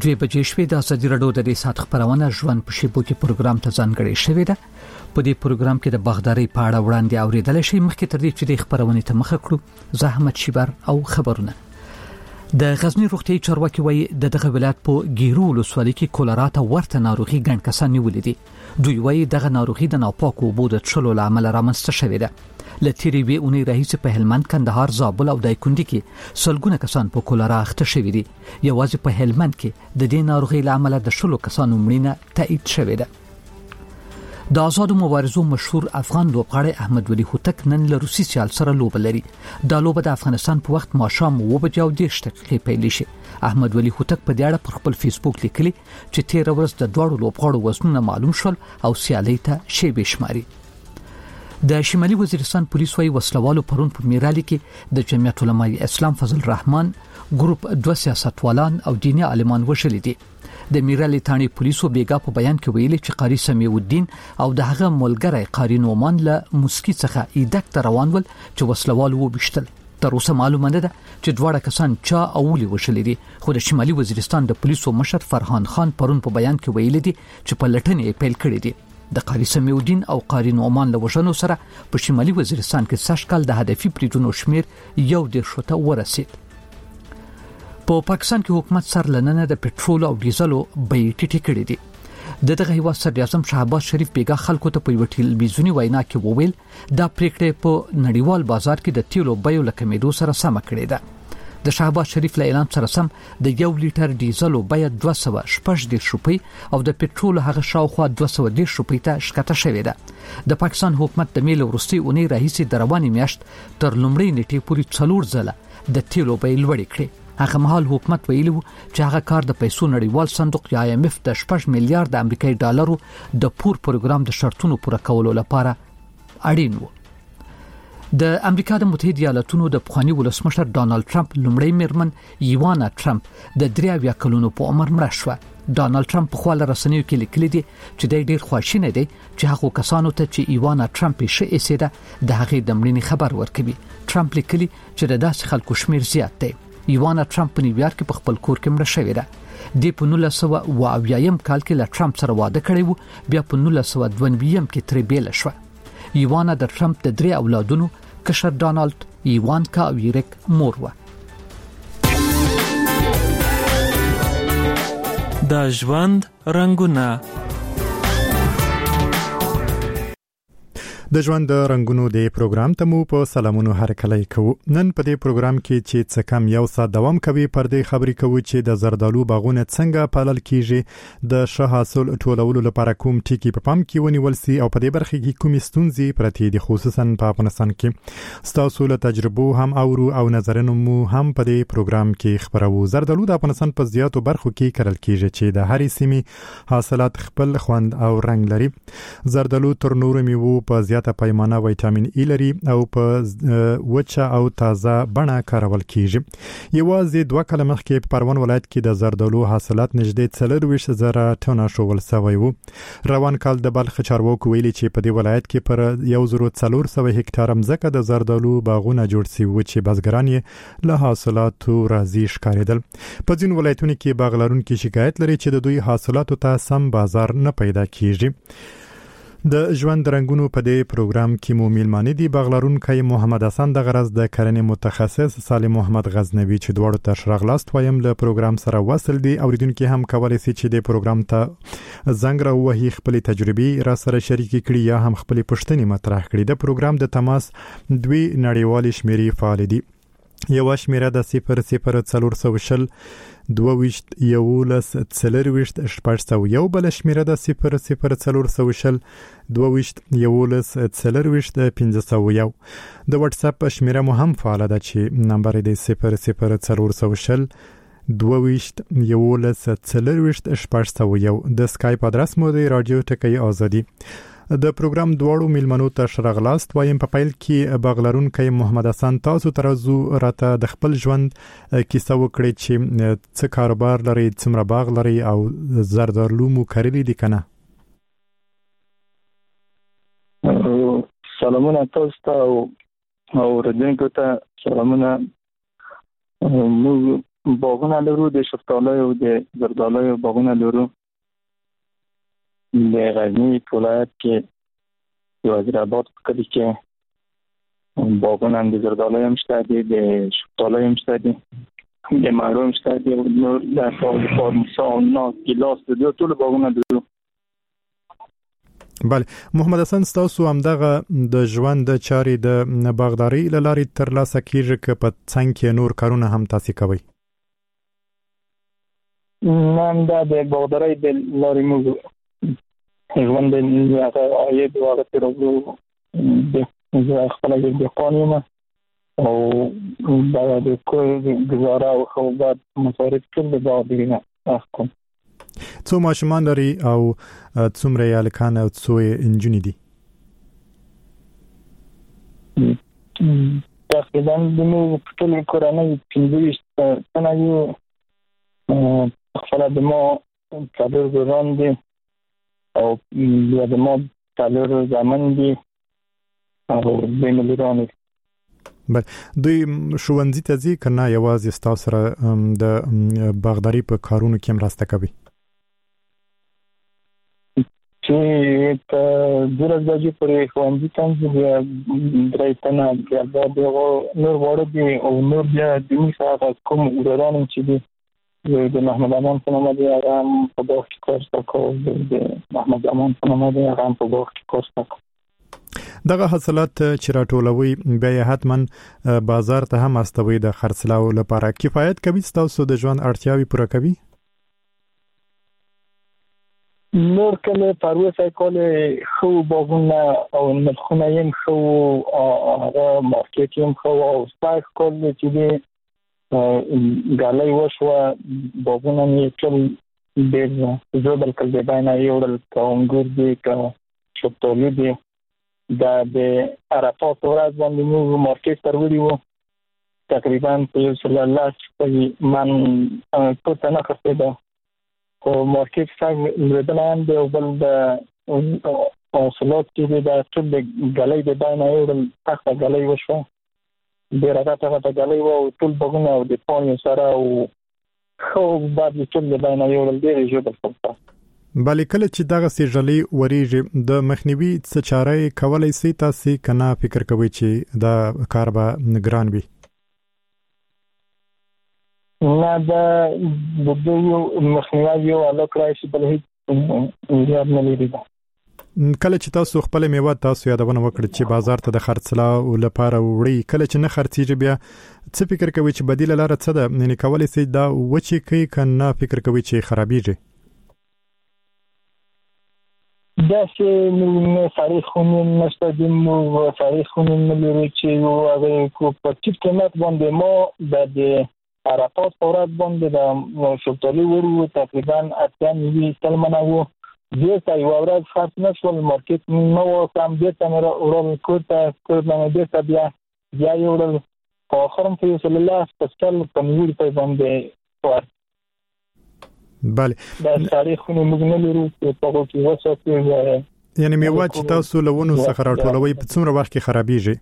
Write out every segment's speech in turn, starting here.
2 بجې شپې د ازادي رادیو د سات خبرونه ژوند په شیبو کې پروګرام ته ځانګړی شوی دی. په دې پروګرام کې د باغداري په اړه وړاندې اوریدل شي. مخکې تر دې چې د خبرونه ته مخه کړو زحمت شیبر او خبرونه. د غزنی روغتي چارواکي وایي د دغه ولایت په ګیرو ولسوالۍ کې کولرا ته ورته ناروغي ګڼ کسان نیولې دي. دوی وایي دغه ناروغي د ناپاکو اوبو د څښلو له امله رامنځته شوې ده. لتیری وی اونۍ راهیسې په هلمند، کندهار، زابل او دایکنډي کې سلګونه کسان په کولرا اخته شوي دي. یوازې په هلمند کې د دې ناروغي له امله د 10 کسانو مړینه تایید شوې ده. د آزادو مبارزو مشهور افغان لوبغاړی احمد ولی هوتک نن له روسي سیال سره لوبه لري. دا لوبه د افغانستان په وخت ماښام 9:10 پیل شي. احمد ولی هوتک په دې اړه پر خپل فیسبوک لیکلي چې 13 ورځ د دوړو لوبغاړو وزنونه معلوم شول او سیالي ته شیبه شماري. د شمالي وزیرستان پولیس وايي وسلوالو پرون په میرالي کې د جمعیت علماء اسلام فضل الرحمن ګروپ 2 سیاستوالان او دیني عالمان وشل دي. د میرالي تانی پولیسو بیګا په بیان کې ویلي چې قاری سمیع الدین او دغه ملګری قاری نومان له مسکی څخه ایدک روان ول چې وسلوالو وبشتل. تر اوسه معلومه نه ده چې دواړه کسان چا اولی وشل دي. خو د شمالي وزیرستان د پولیسو مشر فرحان خان پرون په بیان کې ویلي دي چې په لټنې پیل کړې دي. د قاری سمیع الدین او قاری نومان له وژنو سره په شمالي وزیرستان کې سشکل د هدفي پریډونو شمیر 1.10 ته ورسید. په پاکستان کې حکومت سر لننه د پټرول او ډیزلو بیې ټیټې کړې دي. دغه هیواد صدر اعظم شهباز شریف بیګا خلکو ته په یو ټلویزیونی وینا کې وویل دا پریکړه په نړیوال بازار کې د تیلو بیو لکمېدو سره سم کړې ده. د شهباز شریف له اعلان سره سم د 1 لیټر ډیزلو بیه 214 روپۍ او د پټرول هغه شاوخوا 210 روپۍ ته ښکته شوې ده. د پاکستان حکومت د میل ورستي اونۍ راهیسې د رواني میاشت تر لومړۍ نیټې پورې 4 ځله د تیلو بیې لوړې کړې. هغه مهال حکومت ویلو چې هغه کار د پیسو نړیوال صندوق یا IMF د 6 میلیارډ امریکایي ډالرو د پور پروګرام د شرطونو پوره کولو لپاره اړین و. د امریکا د متحده ایالاتونو د پخوانی ولسمشر ډانلډ ټرمپ لومړی میرمن ایوانا ټرمپ د 83 کلونو په عمر مړه شوه. ډانلډ ټرمپ په خپل رسنیو کې لیکلي دي چې ډېر خوشاله دی چې هغه کسانو ته چې ایوانا ټرمپ یې ایسیده د هغې د مړینې خبر ورکوي. ټرمپ لیکلي چې د داسې خلکو شمیر زیات دی. ایوانا ټرمپ په نیویارک کې په خپل کور کې مړه شوې ده. د 1980 کال کې له ټرمپ سره واده کړی وو، بیا په 1992 کې ترې بیل شو. ایوانا د ټرمپ د 3 اولادونو کشر ډانلډ، ایوانکا او ایریک مور و. د ژوند رنگونه د ژوند رنگونو د پروګرام ته مو په سلامونو هرکلی کوو. نن په دې پروګرام کې چې څه کم یو ساعت دوام کوي پر دې خبرې کوو چې د زردالو باغونه څنګه پالل کیږي، د ښه حاصل ټولولو لپاره کوم ټکي په پام کې ونیول سي او په دې برخه کې کومې ستونزې پرتې دي، خصوصا په افغانستان کې. ستاسو له تجربو هم اورو او نظرونه مو هم په دې پروګرام کې خبرو. زردالو د افغانستان په زیاتو برخو کې کرل کیږي چې د هرې سیمې حاصلات خپل خوند او رنگ لري. زردالو تر نورو میوو په زیات پیمانه ویټامین ای لري او په وچه او تازه بڼه کارول کیږي. یوازې 2 کال مخکې په پروان ولایت کې د زردالو حاصلات نږدې 40,000 ټنه شول سوی وو. روان کال د بلخ چارواکو ویلي چې په دې ولایت کې پر 1400 هکتار ځمکه د زردالو باغونه جوړ شوي وو چې بزګران یې له حاصلاتو راضي ښکارېدل. په ځینو ولایتونو کې باغ لرونکي شکایت لري چې د دوی حاصلاتو ته سم بازار نه پیدا کیږي. د ژوند رنگونو په دې پروګرام کې مو میلمانه دي باغلرونکي محمد حسن د غرض د کرنې متخصص سالم محمد غزنوي چې دوړو ته شرغلاست وایم له پروګرام سره وصل دي. اوریدونکو هم کولای شي چې د پروګرام ته زنګ راوهي، خپل تجربې را سره شریک کړي یا هم خپل پوښتنې مطرح کړي. د پروګرام د تماس 2 نړیوال شمیرې فعال دي. یو شمیره د 0040 22 11 40 شپږ یو، بل شمیره د 0040 22 11 40 501. د واتس اپ شمیره مو هم فعال ده چې نمبر دی 0040 22 11 40 شپږ. د سکایپ ادرس مو دی رادیو ټکی آزادي. د پروګرام دواړو میلمنو ته شرغلاست وایم. په پیل کې باغلرونکي محمد حسن تاسو ترازو راته د خپل ژوند کیسه وکړي چې څه کاروبار لري، څومره باغ لري او زردالو مو کرلی دي کنه؟ سلامونه تاسو ته او ردونکو ته سلامونه. موږ باغونه لرو د شفتالو او د زردالو باغونه لرو. د غزنی ولایت کې د وزیر آباد په کلی کې باغونه د زردالو هم شته دي، د شفتالو هم شته دي، د مڼو هم شته دي، نور د فارمیسا او ناز ګیلاس د ټول باغونه لرو. بله محمد حسن، تاسو هم دغه د ژوند د چارې د باغداري لارې تر لاسه کیږي که په څنګ کې نور کارونه هم تاسو کوي؟ نن دا د باغداري د لارې موږ ژوند د عاید واغ ترغو د خپل د قانون او د گزاره او خوبات مصارف ټول د باغداري نه اخلي. څو ماشومان لري او څومره یالکان او څو انجونې دي؟ تقریبا د موږ ټول کورنۍ 25 تنه یو. خپل د ما څلور وران دي او بیا د ما څلور زامن دي او دوی مليان دي. بل دوی ښوونځي ته ځي کنه یوازې تاسو سره د باغداري په کارونو کې مرسته کوي؟ چې په درځ بجې پرې ښوونځي ته ځي، درې تنه بیا د نور وړو دي او نور بیا د میسا کوم وران چې دي د محمد امان په نامه دی، هغه په باغ کې کار کوي. د محمد امان په نامه دی، هغه په باغ کې کار کوي. دغه حاصلات چې راټولوي بیا حتما بازار ته هم استوي د خرڅلاو لپاره کفایت کوي؟ تاسو د ژوند اړتیاوې پوره کوي؟ نور کله پروسه کوله خو باغونه او نرخونه یې خو هغه مارکیټ یې خو او سپایک کوله چې دی غالۍ وشو باغونه یې ټول ډېر زړه کله دی باندې یو ډول انګور دي که شفتالو دي. دا د عرفات ورځ باندې موږ مارکیټ ته وړي وو، تقریبا په 100 من پورته نه خرڅېده خو مارکیټ څنګه لري د بل د حاصلات چې د ټول د غالۍ د باندې یو ډول تخته غالۍ وشو، ډېر راته غالۍ وو ټول باغونه او د پانی سره او خو بعد ټول د باندې یو ډول ډېر جوړ کړل. بلې کله چې دغه سیجلې وریږي د مخنیوي څه چاره کولای شي تاسو کنه فکر کوئ چې دا کار به نگران وي؟ نه دا د یو مخنیوي یو علاقه شي بل هیڅ نه لري. کله چې تاسو خپل میوه تاسو یادونه وکړه چې بازار ته د خرڅلاو لپاره وړي، کله چې نه خرڅیږي بیا څه فکر کوئ چې بدیل لاره څه ده؟ یعنی کولای شي دا وچی کوي کنه فکر کوئ چې خرابېږي؟ دا چې نو تاریخونه نشته د مو تاریخونه لري چې یو هغه کو په ټیټ قیمت باندې مو د عرفات فورات باندې د شفتالو ورو تقریبا 80 سلمانه وو. دې یو ورځ خاص نشول مارکیټ نو سم دې تمره اورل کوته دې بیا یو ډول په اخرم په صلی الله سپیشل پنځیر په باندې ور. بله دا تاریخونه موږ نه لرو په هغه کې وساتو. یعنی میوه چې تاسو لونو څخه راټولوي په څومره وخت کې خرابېږي؟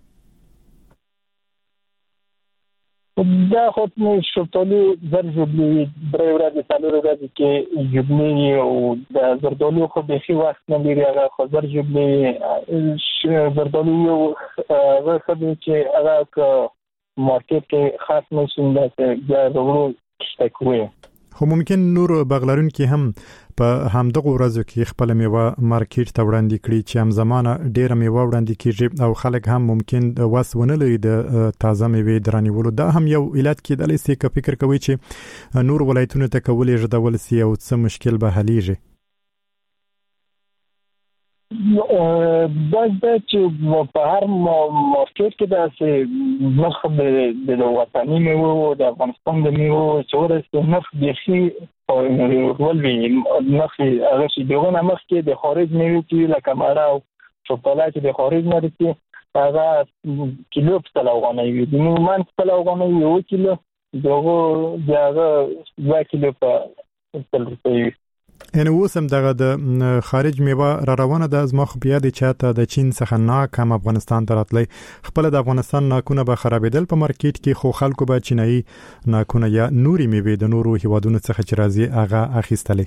دا خو نو شفتالو زرجبلی درې ورځې څلور ورځې کې جبلی او د زردالو خو به شي وخت نه لري. هغه خو زرجبلی زردالو یو ورته چې هغه مارکیټ کې خاص نه شونده چې دا ورو شتکوي. خو ممکن نور بغلرون کې هم په همدغه ورځو کې خپل میوه مارکیټ ته وړاندې کړي چې هم زمانه ډیره میوه وړاندې کیږي او خلک هم ممکن وسونه لري د تازه میوه درانیولو. دا هم یو علت کېدلی شي که فکر کوي چې نور ولایتونو ته کولې ژدول سي او څه مشکل به حلیږي؟ دا چې په هر مارکیټ کې دا چې نرخ د وطني میوه او د افغانستان د میوه چې ورسته نرخ د شي او ولوي نرخ هغه چې دغه مخ کې د خارج میوه کې لکه مړه او شوکولاته د خارج نه دي هغه کیلو په لوغانه وي د من په لوغانه یو کیلو دغه 2 کیلو په تل ان اوسم دغه د خارج میوه را روانه د ازما خو بیا د چاته د چین څخه ناکام افغانستان ته راتلی خپل د افغانستان ناکونه به خرابېدل په مارکیټ کې خو خلکو به چینایي ناکونه یا نوري میوه د نورو هیوادونو څخه چې راځي هغه اخیستلې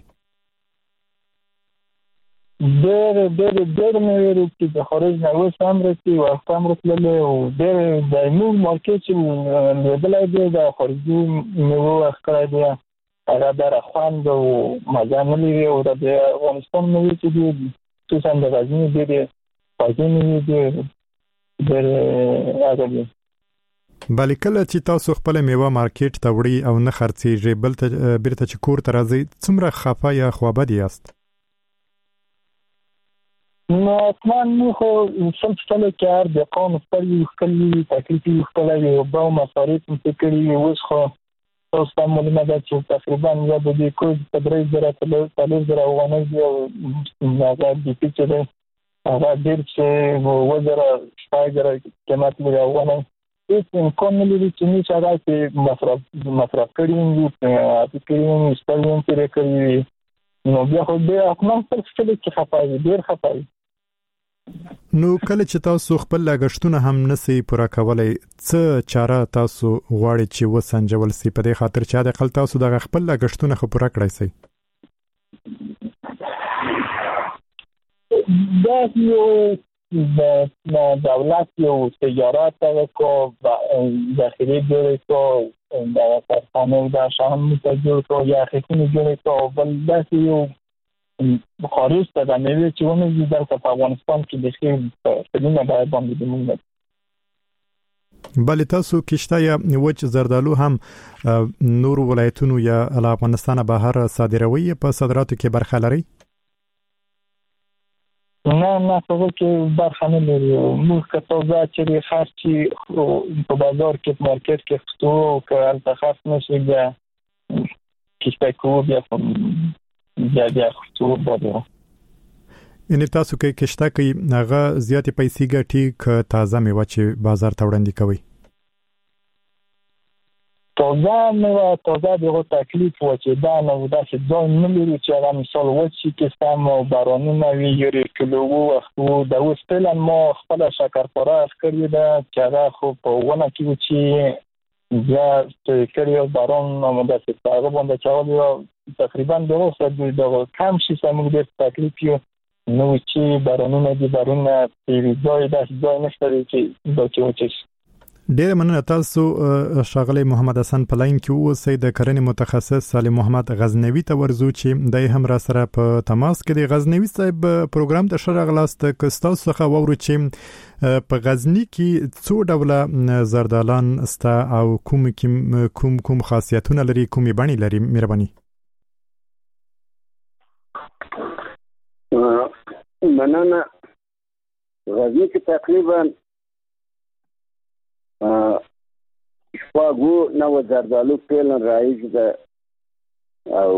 ډېر میوه چې د خارج نه وسام راځي او هم راتللی او ډېر د نور مارکیټ چې لیدلای دی د خارجي میوه اخکړای دی هغه در خوند او مزه نه لري او د افغانستان میوه چې دی خصوصا د غزني ډېر پاکې میوه دی ډېر هغه دی بلې کله چې تاسو خپل میوه مارکیټ ته وړي او نه خرڅېږي بل ته بیرته چې کور ته راځي څومره خفه یا خوابدي یاست نو اطمینان خو څلته کار د قانون پر یو کلی تکلیف یو کلی او په مصارف فکرې اوس خو تاسو ته معلومه ده چې تقریبا یا د دې کوز په 3000 افغانۍ دی او هغه د پیچره هغه ډېر چې وزره 6000 قیمت لري افغانۍ هیڅ امکان نه لري چې نه شاګه مصرف کړي او کړي استعمال کړي نو بیا خو د خپل څه کې خپای ډېر خپای نو کله چې تاسو خپل لګښتونه هم نسی پوره کولای څه چاره تاسو غواړئ چې وسنجول سي په دې خاطر چې د خپل تاسو د خپل لګښتونه خو پوره کړئ سي دا یو د دولت یو تجارت کو داخلي جوړ کو د کارخانو د شام جوړ کو یا خصوصي جوړ کو بل داسې یو خارج ته د میوه چې ونه دي په افغانستان کې د خیر په دې نه باندې د موږ بلې تاسو کشته یا وچ زردالو هم نور ولایتونو یا افغانستان بهر صادروي په صادراتو کې برخه لري نه څه کې برخه نه لري موږ کتابه چې خرچي په بازار کې مارکیټ کې خطو او که التخاص نشي بیا کشته کو بیا خطو بده ان تاسو کې کشته کې هغه زیاتې پیسې ګټي ک تازه میوه چې بازار ته وړاندې کوي تازه دغه تکلیف و چې دا نو داسې ځای نه لري چې هغه مثال وچی کې سم او بارانونه وي یوري کلو وختو د وستلن ما خپل شکرپاره کړی دا چې هغه خو په ونه کې چې بیا کړیو باران نو داسې هغه باندې چاولي تقریبا دغه کم شي سم د تکلیف یو نو چې بارانونه دي بارانونه په ځای داسې نشته چې دا چې وچی ډېر مننه تاسو شاغلی محمد حسن پلاین کې اوسئ د کرنې متخصص سالم محمد غزنوي ته ورزو چې دای هم را سره په تماس کې د غزنوي صاحب پروګرام ته شرغلاست کستاو څخه وورو چې په غزنی کې څو ډوله زردالان ستا او کوم خاصیتونه لري کومې بڼې لري مهرباني مننه غزنی کې تقریبا شپاږو نو زردالو پیلن رایج ده او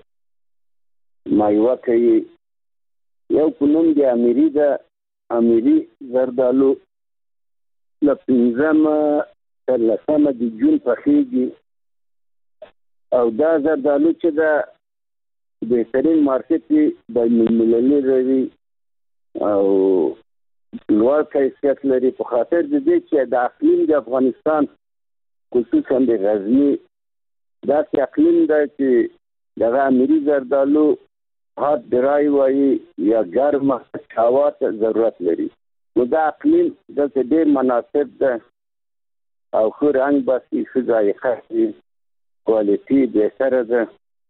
مایوه کوي یو پنوم دی امیری ده امیری زردالو لپنځم تر لسمه د جون پخیږي او دا زردالو چې ده بهترین مارکیټ د ملي لري او لوړ کیفیت لري په خاطر د دې چې د اقلیم د افغانستان خصوصا د غزنی دا اقلیم ده چې د امیری زردالو هات درای وایي یا ګرمه هوا ته ضرورت لري نو دا اقلیم د ډېر مناسب ده او خو رنګ باسي ښه ذایقه لري کوالټي بهتره ده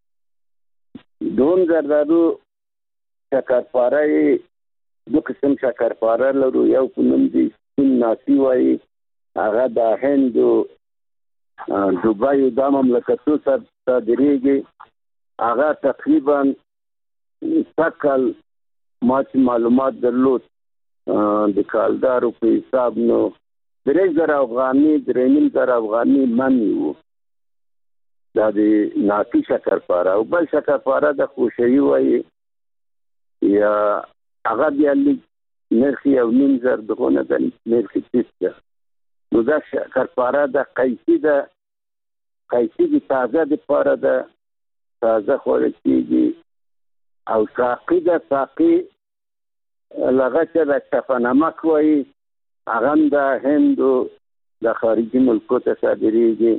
دوم زردالو شکرپاره دو قسم شکرپاره لرو یو په نوم دی سپین ناسي وایي هغه د هند او دوبۍ د مملکتو سره صادریږي هغه تقریبا تکل معلومات درلود د کالدارو په حساب نو 3000 افغاني 3000 افغاني منی وو دا د ناسي شکرپاره او بل شکرپاره د خوشوي وایي یا هغه بیا نرخي او نیم زر دغونه د نرخي تیسته نو دا شکرپاره د قیسی د تازه د پاره د تازه خوړل کېږي او ساقي لغه چې د شفنامک وایي هغه د هندو د خارجي ملکو ته صادریږي.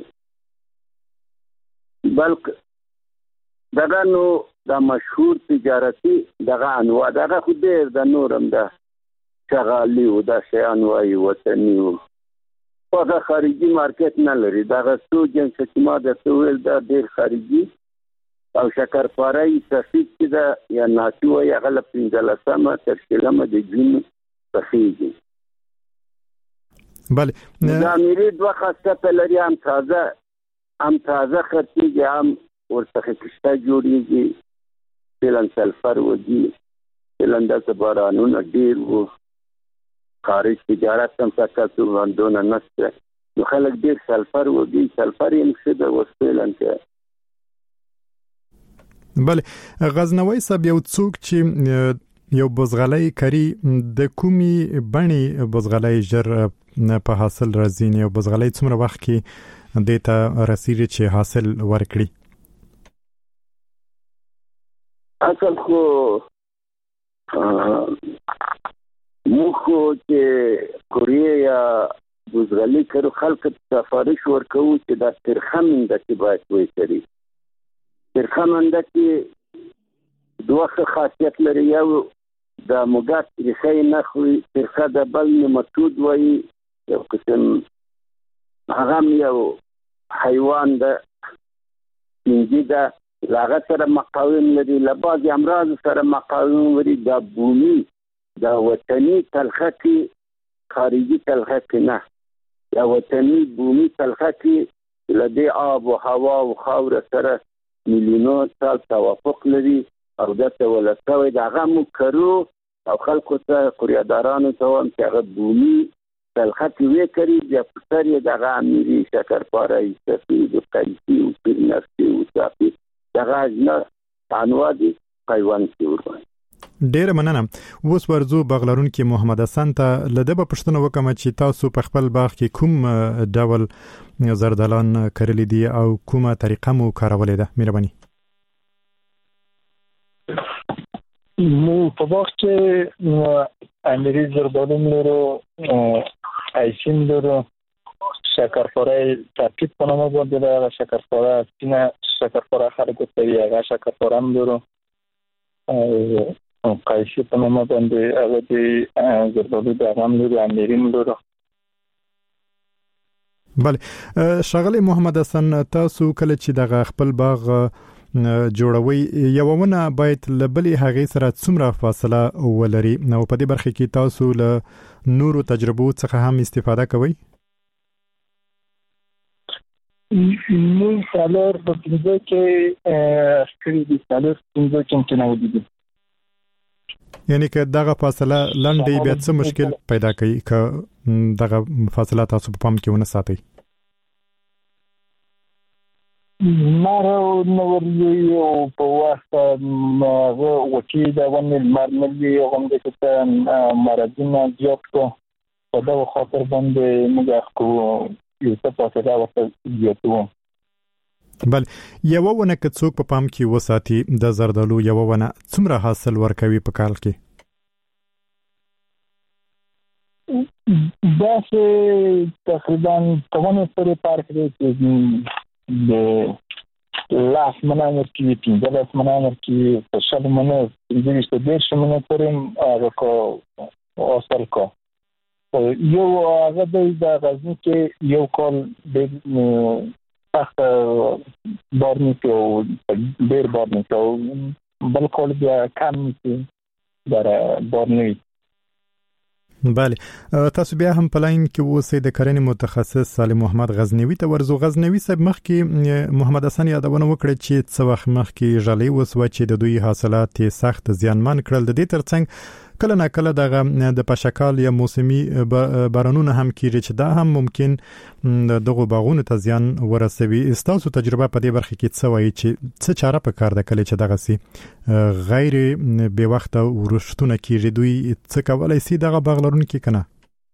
بلکې دغه نو د مشهور تجارتي دغه انواع دغه خو ډېر د نورم د شغالي او د شیان وایي وطني او هغه خارجي مارکیټ نه لري. دغه څو جنس چې ما درته وویل دا ډېر خارجي او شکرپاره سفید چې ده یا ناتي وایي هغه له 15 تر 16 د جون پخېږي. بله د امیري دوه خاصیت لري، هم تازه خرڅېږي، هم ورڅخه کشته جوړېږي. فعلا سلفر وږي، فعلا داسې بارانونه ډېر وو، خارج تجارت هم سکه دونه نشته، نو خلک ډېر سلفر وږي. سلفر یې ښه ده اوس فعلا کې. بله غزنوي صاحب یو څوک چې یو بزغلۍ کری د کومي بڼي بزغلۍ ژر په حاصل راځي، یو بزغلۍ څومره وخت کې دیتا رسیږي چې حاصل ورکړي؟ اصل خو مخو چې کوریا یا بزغلۍ کرو خلک سفارش ورکوو چې دا ترخه منده کې باید ویسري. ترخه منده کې دوه خاصیت لري، یو د موږک ریښه نه خوري، ترخه د بل نمتود وایي، یو قسم هغه یو حیوان ده سپینجي ده، له هغه سره مقاوم لري، له بعضې امراضو سره مقاوم لري. دا بومي دا وطني تلخه کې خارجي تلخه کې نه، دا وطني بومي تلخه کې له دې آب و هوا او خاوره سره میلیونو سال توافق لري او دته ولسوي د هغه مو کرو او خلکو ته قریادارانو ته هم چې هغه بومي تلخه کې وی کړي بیا په سر یې دغه امیري شکرپاره سفید او قیسی او پیرنفسي او صافي دغه نه انواع دي حیوان کې ورغلي. ډیر مننه. اوس ورزو بغلرون کې محمد حسن ته لدبه پښتنه وکم چې تاسو په خپل باغ کې کوم ډول زردالان کرلی دي او کومه طریقه مو کارولې ده؟ مهرباني. مو په باغ کې امیري زردالو لرو، ایسین لرو، شکرپاره ترکیب په نامه باندې ده، شکرپاره سپینه شکرپاره خلکو ته وایي، هغه شکرپاره هم لرو، قیسی په نامه باندې هغه د زردالو د هغه هم لرو، امیري هم لرو. بله ښاغلی محمد حسن، تاسو کله چې دغه خپل باغ جوړوي یو ونه باید لبلې هغې سره څومره فاصله ولري، نو په دې برخه کې تاسو له نورو تجربو څخه هم استفاده کوئ؟ مون سالور په پنځه کې کړي دي، سالور پنځه کې نه ودی. یعنی که دغه فاصله لنډي بیا څه مشکل پیدا کوي که دغه فاصله تاسو په پام کې ونه ساتئ؟ مارو نوري او په واسطه هغه وکی دا ونه مرملي هم د څه مرادونه زیات کو په دا خاطر باندې موږ کو یو څه فاصله وسه زیاتو. بل یو ونه که څوک په پام کې وساتي د زردالو یو ونه څومره حاصل ورکوي په کال کې؟ دا چې تقریبا کومه پرې پارک دی د لاس منامر کې 15 منامر کې په شل منو د 20 منو پرې هغه کو اصل کو یو هغه د غزنی کې یو کال د تخت بارنی کې ډیر بارنی کې بل کال بیا کم کې در بارنی. بله تاسو بیا هم پلاین کې اوسئ د کرنې متخصص سالم محمد غزنوي ته ورزو. غزنوي صاحب مخکې محمد حسن یادونه وکړه چې څه وخت مخکې ژلۍ وسوه چې د دوی حاصلات سخت زیانمن کړل. د دې ترڅنګ کله نه کله د پشکال یا موسمي بارانونه هم کیږي چې دا هم ممکن دغه باغونو ته زیان ورسوي. تاسو تجربه په دې برخه کې څه وایي چې څه چاره پکار ده کله چې دغه سي غیر به وخت ورشتونه کیږي؟ دوی څه کولای شي دغه باغلرون کې کنه؟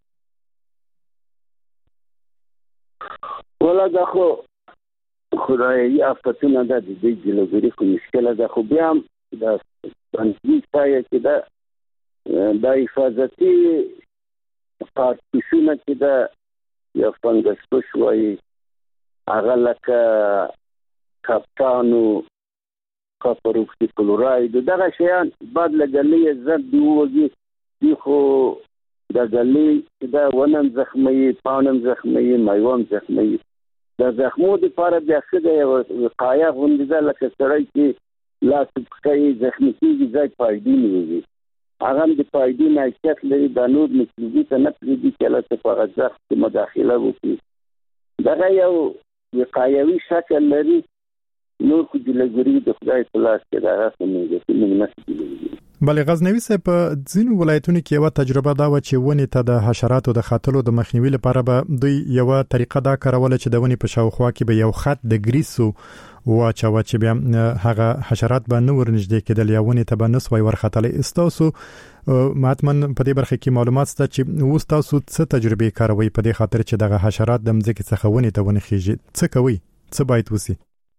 ولا دا خو خدای افتونه د دې جلوګری خو مشکله ده، خو بیا د پنځه چې دا حفاظتي کارتوسونه چې دا یا فنګس شوي هغه لکه کاپټانو کاپر اکسي کلوراید دغه شیان بعد لګلې زړه دیوږي دی خو د غلې دا ونم زخمي پانم زخمي مایوم زخمي د زخمو د لپاره بیا څه دی وقایه غونډه لکه سړی چې لاس کوي زخمي کیږي ځای پایدي نیږي هغه د پایدي نشټ لري د نور مکروبي ته نه پریږدي چې له څه ځخ مداخله وکړي دا یو وقایوي شکل لري نور خو د لګوري د خدای په لاس کې دا راځي موږ نه ستړي بل غزنوي صاحب په ځینو ولایتونو کې یو تجربه دا و چې ونې ته د حشراتو د خاتلو د مخنیوي لپاره به دوی یو طریقه دا کارول چې د ونې په شاوخوا کې به یو خط د ګریسو واچو چې بیا هغه حشرات به نور نږدې کېدل یا ونې ته به نسوي ورختلې استاسو ماتمن په دې برخه کې معلومات ست چې وستاسو څه تجربه کاروي په دې خاطر چې دغه حشرات د مځکې څخه ونې ته ونه خيږي څه کوي څه باید وسی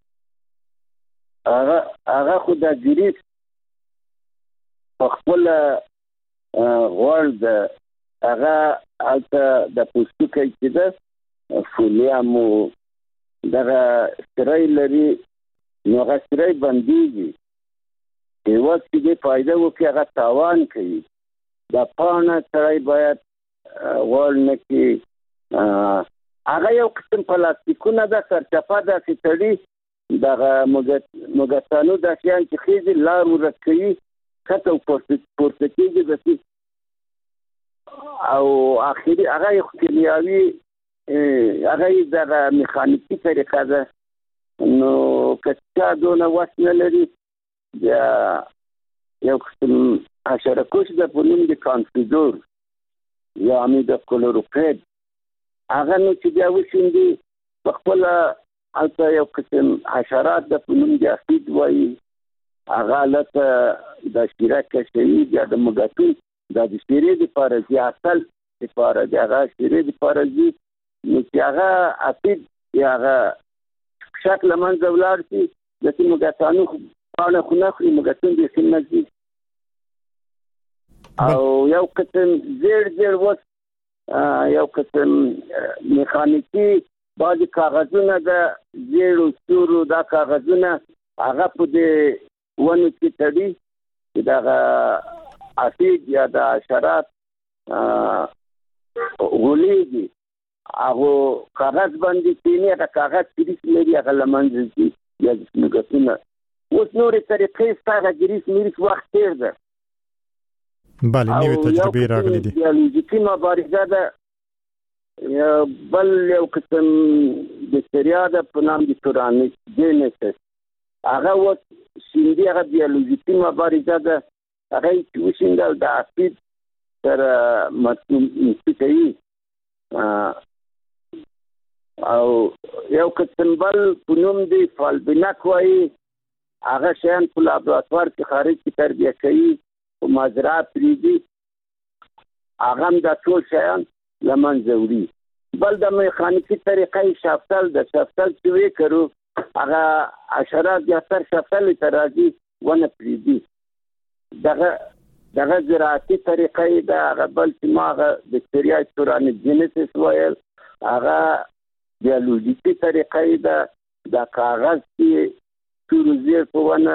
هغه خو د ګریس خپل غوړ هغه البته د پوستکي چې د فولیامو دغه سرای لري نو هغه سرای بنديږي د وخت کې فائدہ وکړي هغه تاوان کوي د پانه سرای باید غوړ نه کې هغه یو قسم پلاستیکونه د سرچپه د سټړي دغه مګتانو د شیان چې خېږي لار ورکوي کته پورته کېږي او اخیری هغه یو کیمیاوي هغه د میخانیکي طریقه ده نو کچا دونه وسنه لري یو قسم حشره کش د پونم د کانفیزور یا امید کلوروپید هغه نو چې بیا وشوندي په خپل البته یو قسم حشرات د پونم د اسید وایي هغه لته د شیرکه شوی د مګاتو د شیرې د پارځي اصل د پارځي هغه شیرې د پارځي نو چې هغه اسید یا هغه شکل منځ ولر شي د مګاتانو پاڼه خو نه خوري مګاتون د سیمنځي او یو قسم زیر وس یو قسم میخانیکی بعضی کاغذونه د زیر او سورو دا کاغذونه هغه په دې ونه کې تړي چې دا اسید یا د حشرات غولېږي هغه کاغذ باندې کینی دا کاغذ کریس لري هغه لمنځي یا د سمګتونه اوس نورې طریقې ستاسو ګریس میرس وخت تیر ده بله نوې تجربې راغلي دي بیولوژیکي مبارزه ده بل یو قسم بکتریا ده په نام د تورانیس جینیسس هغه وخت شیندي هغه بیولوژیکي مبارزه ده هغه چې وشیندل د اسید تر متومسي او یو قسم بل پونم دی فالبینک وایي هغه شیان په لابراتوار کې خارج کی تربیه کوي او مزرعه پریدي هغه د ټول شیان لمنځه وړي بل د میخانیکي طریقې شافتل چې وی کړو هغه حشرات یا تر شافتل تر راځي ونه پریدي دغه زراعتي طریقې د هغه بل چې ماغه بکتریا تورانیس جینیسس وایل هغه بیولوژیکي طریقې د کاغذ کې تورزیر په ونه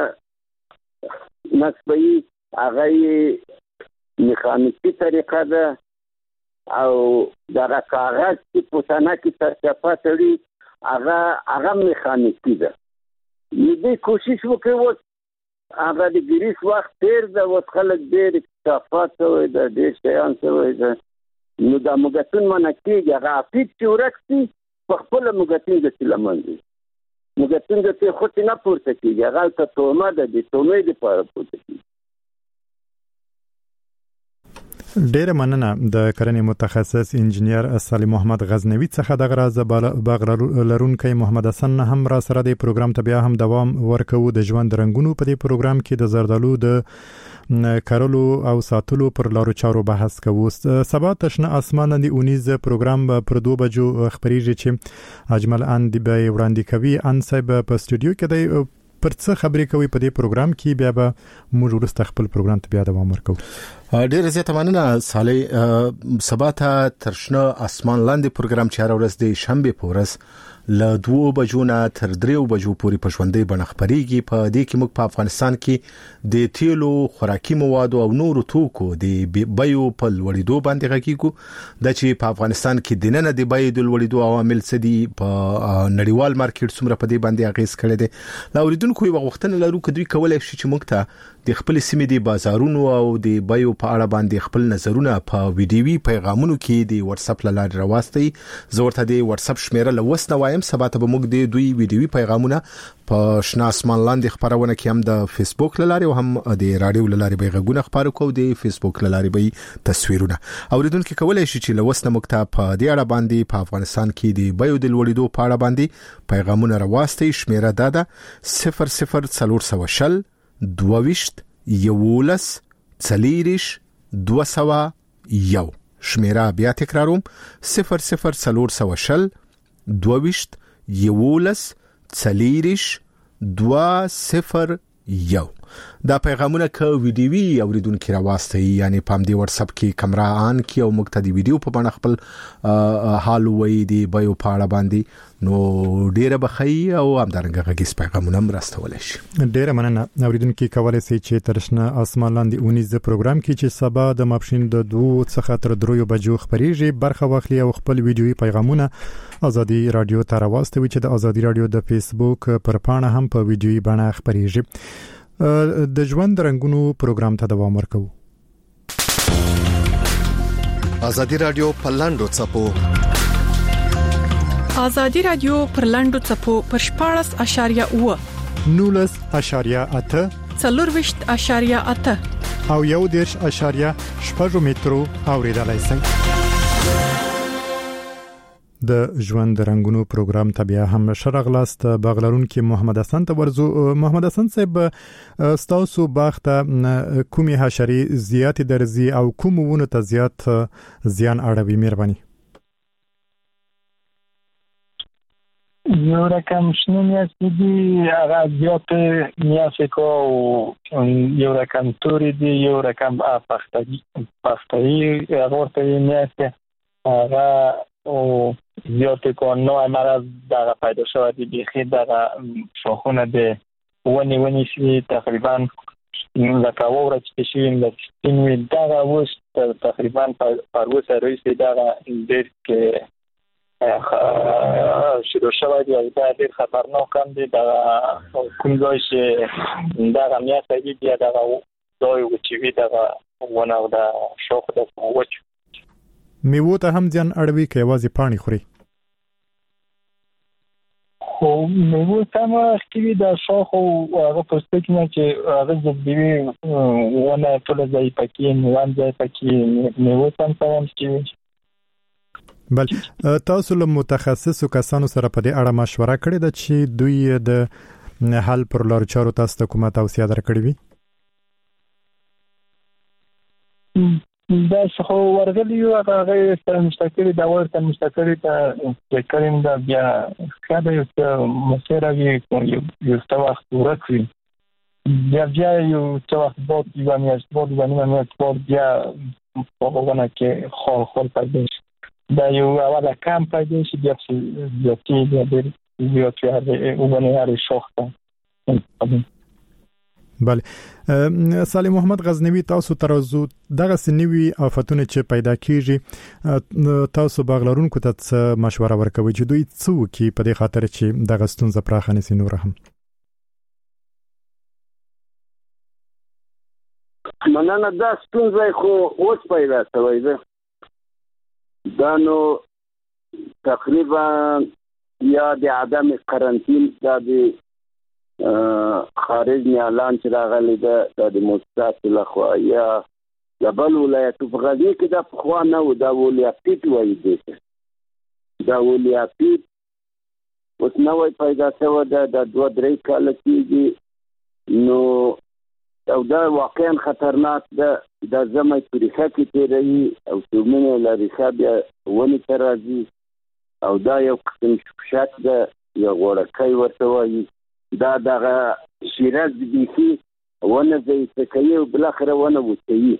نسبی هغه میخانیکي طریقه ده او دغه کاغذ چې په سنا کې سرچپه تړي هغه میخانیکي ده دې کوشش وکړو هغه د ګریس وخت تیر ده اوس خلک ډېر اکتفاء کوي د دې شیان کوي نو د مګتون منکیږي هغه اپیټ چې ورکسي په خپل مګتون د سلمانځي مګتون د څه خو نه پورته کیږي هغه ته تومه ده د تومې د پاره پورته کیږي ډېر مننه د کرنې متخصص انجنیر سالم محمد غزنوي څخه د غراز باغ لرونکي محمد حسن هم را سره د پروګرام ته بیا هم دوام ورکوي د ژوند رنگونو په دې پروګرام کې د زردالو د کارولو او ساتلو پر لارو چارو بحث کوو سبا تشنه اسمان د اونیز پروګرام پر 2 بجو خبريږي چې اجمل اند به وړاندې کوي ان صاحب په استودیو کې د پر څه خبرې کوي په دې پروګرام کې بیا به موږ ورسته خپل پروګرام ته بیا دوام ورکوو. ډیر زیاته مننه صالح. سبا ته ترشنه اسمان لاندې پروګرام چې هر ورځ د شنبه په ورځ ل 2 بجو نه تر 3 بجو پورې په ژوندۍ بڼه خبريږي. په دې کې موږ په افغانستان کې د تیلو، خوراکي موادو او نورو توکو د بیو په لوړېدو باندې غږیږو. د چې په افغانستان کې د نن د بیو د لوړېدو عوامل څه دي، په نړیوال مارکیټ څومره په دې باندې اغیز کړی دی. لا اوریدونکو یو وختونه لرو کدوې کولای شي چې موږ ته د خپل سیمې د بازارونو او د بیو په اړه باندې خپل نظرونه په ویډیوي پیغامونو کې د واتس اپ لارې راوستي. زه ورته د واتس اپ شمیره لوسنه وایم. سبا ته به موږ د دوی ویډیوي پیغامونه په شنه اسمان لاندې خبرونه کې هم د فیسبوک لارې او هم د رادیو لارې به غږونه خبرو کوو، د فیسبوک لارې به تصویرونه. اوریدونکو کولای شي چې لوسنه موږ ته په دې اړه باندې په افغانستان کې د بیو د لوړېدو په اړه باندې پیغامونه راوستي. شمیره ده 0040 22 11 40 201. شمیره بیا تکراروم 0040 22 11 40 201. دا پیغامونه که ویډیوي اوریدونکو راوستي، یعنی په دې واتس اپ کې کیمرا آن کی او موږ ته د ویډیو په بڼه خپل حال وې دی بیو په اړه باندې نو ډیره بخي او همدارنګه غږیز پیغامونه مرستول شي. ډیره مننه. اوریدونکو کولای شي چې ترشنه اسمان لاندې 19 پروګرام کې چې سبا د ماپښین د 2 څخه تر 3 بجو خبريږي برخه واخلي او خپل ویډیوي پیغامونه ازادي رادیو ته راوستوي چې د ازادي رادیو د فیسبوک پر پاڼه هم په ویډیوي بڼه خبريږي. د ژوند رنگونو پروګرام ته دوام ورکوو. ازادي رادیو په لاندو چپو ازادي رادیو پر لاندو چپو پر 14.8 19.8 40.8 او 1.8 مترو اوریدلای شئ. د ژوند رنگونو پروګرام ته بیا هم شرغلاست بغلرون کې محمد حسن ته ورزو. محمد حسن صاحب ستاسو باغته کومي حشري زیات درزي او کومونه ته زیات زیان اړوي؟ مهرباني. یو رقم شنو میاستی دی هغه زیات میاسته که و یو رقم توری دی، یو رقم پختایی غورتایی میاسته هغه او زیاده که نوع مرض در پیدا شده بیخی در شاخونه ده ونی شوی تقریبا لکه وورا چې شویم لکه سپینوی دغه اوس تقریبا پروس رویستی دغه دیر که شروع شوی دی او دیر خطرناک هم دی دغه کوم ځای چې دغه میاسته دی بیا دغه ځای وچوی دغه ونه او د شاخ د وچ میوه ته هم ځان اړوي که یوازې پاڼې خوري؟ خو میوه ته هم اختیوی د شاخ او هغه پوستکی نه چې هغه زبدیوی ونه ټوله ځای پکې میوان ځای پکې میوه ته هم سوام اختیوی. بل تاسو له متخصصو کسانو سره په دې اړه مشوره کړې ده چې دوی د حل پر لارو چارو تاسو ته کومه توصیه درکړې وي؟ دا څه ورغلی یو هغه سره مستقلی دا ورته مستقلی ته کړم دا بیا کله یو مسره وی یو څه وخت ورکړي بیا یو څه وخت بعد یو میاشت بعد بیا په وګڼه کې خال پیدا شي. دا یو اوله کم پیدا شي بیا زیاتی بیا وګڼه هر شاخته. بله. صالح محمد غزنوی تاسو ترازو دغه سنوي آفتونه چې پیدا کیږي تاسو باغلرونکو ته مشوره ورکوي چې دوی څه وکړي په دې خاطر چې دغه ستونزه پراخه نشي نور هم؟ مننه. دا ستونزه خو اوس پیدا شوی ده. دا نو تقریبا یا د عدم قرنطین دا د خارج نه اعلان چې راغلی ده د مؤسسات لخوا یا د بل ولایتو په غږی کې دا خو نه و دا ولیاپیت وایي دي دا ولیاپیت اوس نوې پیدا شوی ده د 2-3 کال کېږي نو او دا واقعا خطرناک ده. د زمای پریخه کې تیري او څومره لریخه بیا ونی ترازی او دا یو قسم شک ده یا غوړکای ورته وایي دا دغه شیرز بیخي ونه ضعیفه کوي او بالاخره ونه وچوي.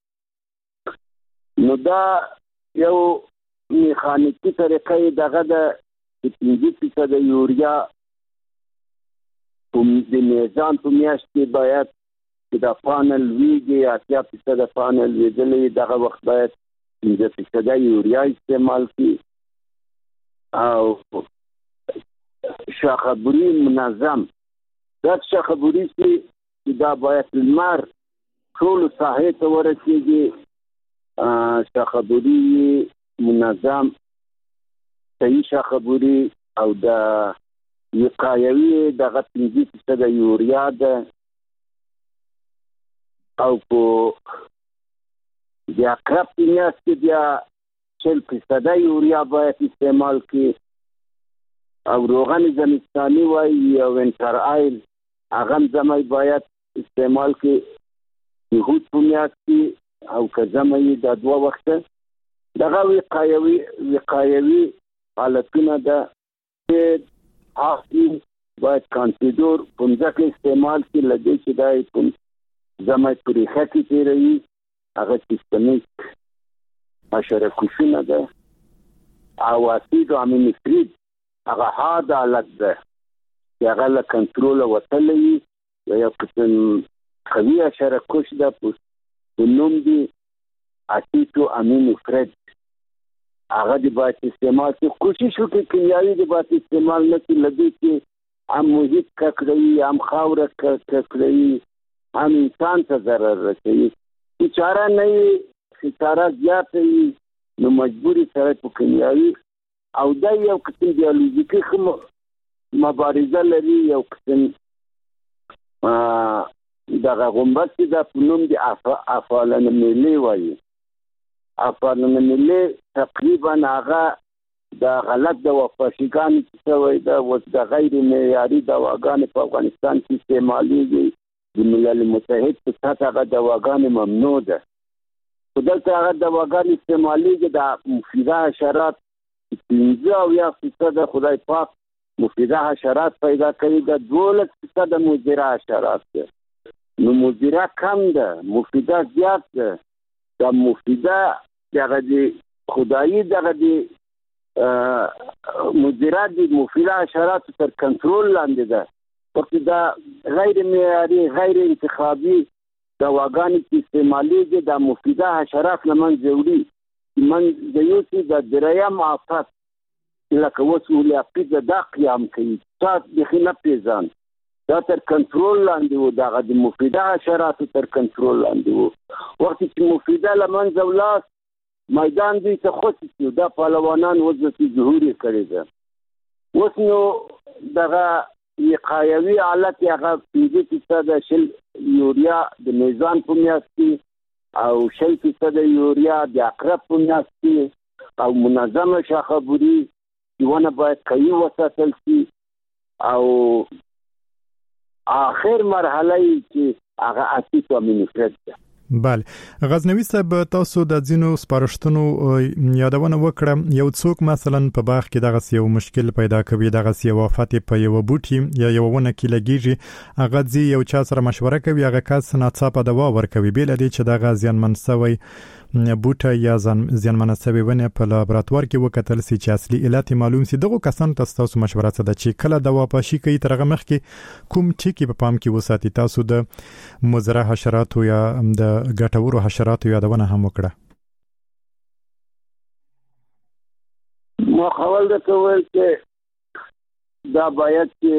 نو دا یو میخانیکي طریقه دغه د 5% یوریا د میزان په میاشت کې باید د پانل ویږي 80% پانل ویدلې دغه وخت باید 5% یوریا استعمال کړي او شاخبوري منظم دا شاخبوري چې دا باید لمر ټول ساحې ته ورسیږي. شاخبوري منظم صحیح شاخبوري او د وقایوي دغه 5% یوریا ده او په د اقرب میاشت کې بیا 40% یوریا باید استعمال کړي او روغن زمستاني وایي یا وینټر آیل هغه زمای باید استعمال کړي. یهود په میاشت کې او که زمای د 2 وخته دغه وقایوي حالتونه ده چې باید کانسیدور پنځه استعمال کړي لدې چې دا زمای پریخه کې تیروي هغه سیستمیک حشره کشونه ده او اسید او امینوفرید هغه حاد حالت ده چې هغه له کنټرول وتلی یو قسم قوي حشره کش ده په نوم دی اسید او امینوفرید هغه د باید استعمال کړي. کوشش وکړي کیمیاوي د باید استعمال نه کړي لدې چې هم محیط ککړوي هم خاوره ککړوي هم انسان ته ضرر رسوي. چاره نه وي خساره زیاته وي نو مجبوري سره په کیمیاوي او دا یو قسم بیولوژیکي مبارزه لري. یو قسم دغه غومبت چې د په نوم د افالنملې وایي. افالنملې تقریبا هغه د غلط د وفاشیګانې چې شوی ده اوس د غیر معیاري دواګانې په افغانستان کې استعمالیږي. د ملل متحد په سطح هغه دواګانې ممنوع ده خو دلته هغه دواګانې استعمالیږي د مفیده حشرات 15% خدای پاک مفیده حشرات پیدا کوي د 12% مضره حشرات ده. نو مضره کم ده مفیده زیات ده. دا مفیده دغه د خدایي دغه د مضره د مفیده حشرات تر کنټرول لاندې ده. وقتی دا غیر معیاري غیر انتخابي دواګانې چې استعمالیږي د مفیده حشرات له منځه وړي. منځه یوسي د دریم آفت لکه اوس اولیاپي دا قیام کوي تا بیخي نه پېژان دا تر کنټرول لاندې و دغه د مفیده حشراتو تر کنټرول لاندې و. وقتی چې مفیده له منځه ولاړ میدان دوی ته خوشي شي دا پهلوانان اوس داسې ظهور یې کړی ده. اوس نو دغه وقایوي حالت هغه 5% یوریا د میزان په میاشت کې او 6% یوریا د اقرب په میاشت کې او منظمه شاخبوري چې ونه باید قوي وساتل شي او آخر مرحله چې هغه اسید او امینوفرید ده. بله غزنوي صاحب تاسو د ځینو سپارښتنو یادونه وکړه. یو څوک مثلا په باغ کې دغه یو مشکل پیدا کوي دغه یو وفات په یو بوټي یا یو ونه کې لګیږي هغه ځي یو چا سره مشوره کوي هغه کس ناڅاپه دوا ورکوي بل دې چې دغه زیانمن شوی بوټه یا زیانمن شوی ونه په لابراتوار کې وکتل سي چې اصلي علت معلوم سي دغه کسان تاسو مشوره څه ده چې کله دوا پاشي کوي ترغه مخ کې کوم ټکی په پام کې وساتي. تاسو د مضره حشرات یا د ګټورو حشراتو یادونه هم وکړه. ما خپل د کول چې دا باید چې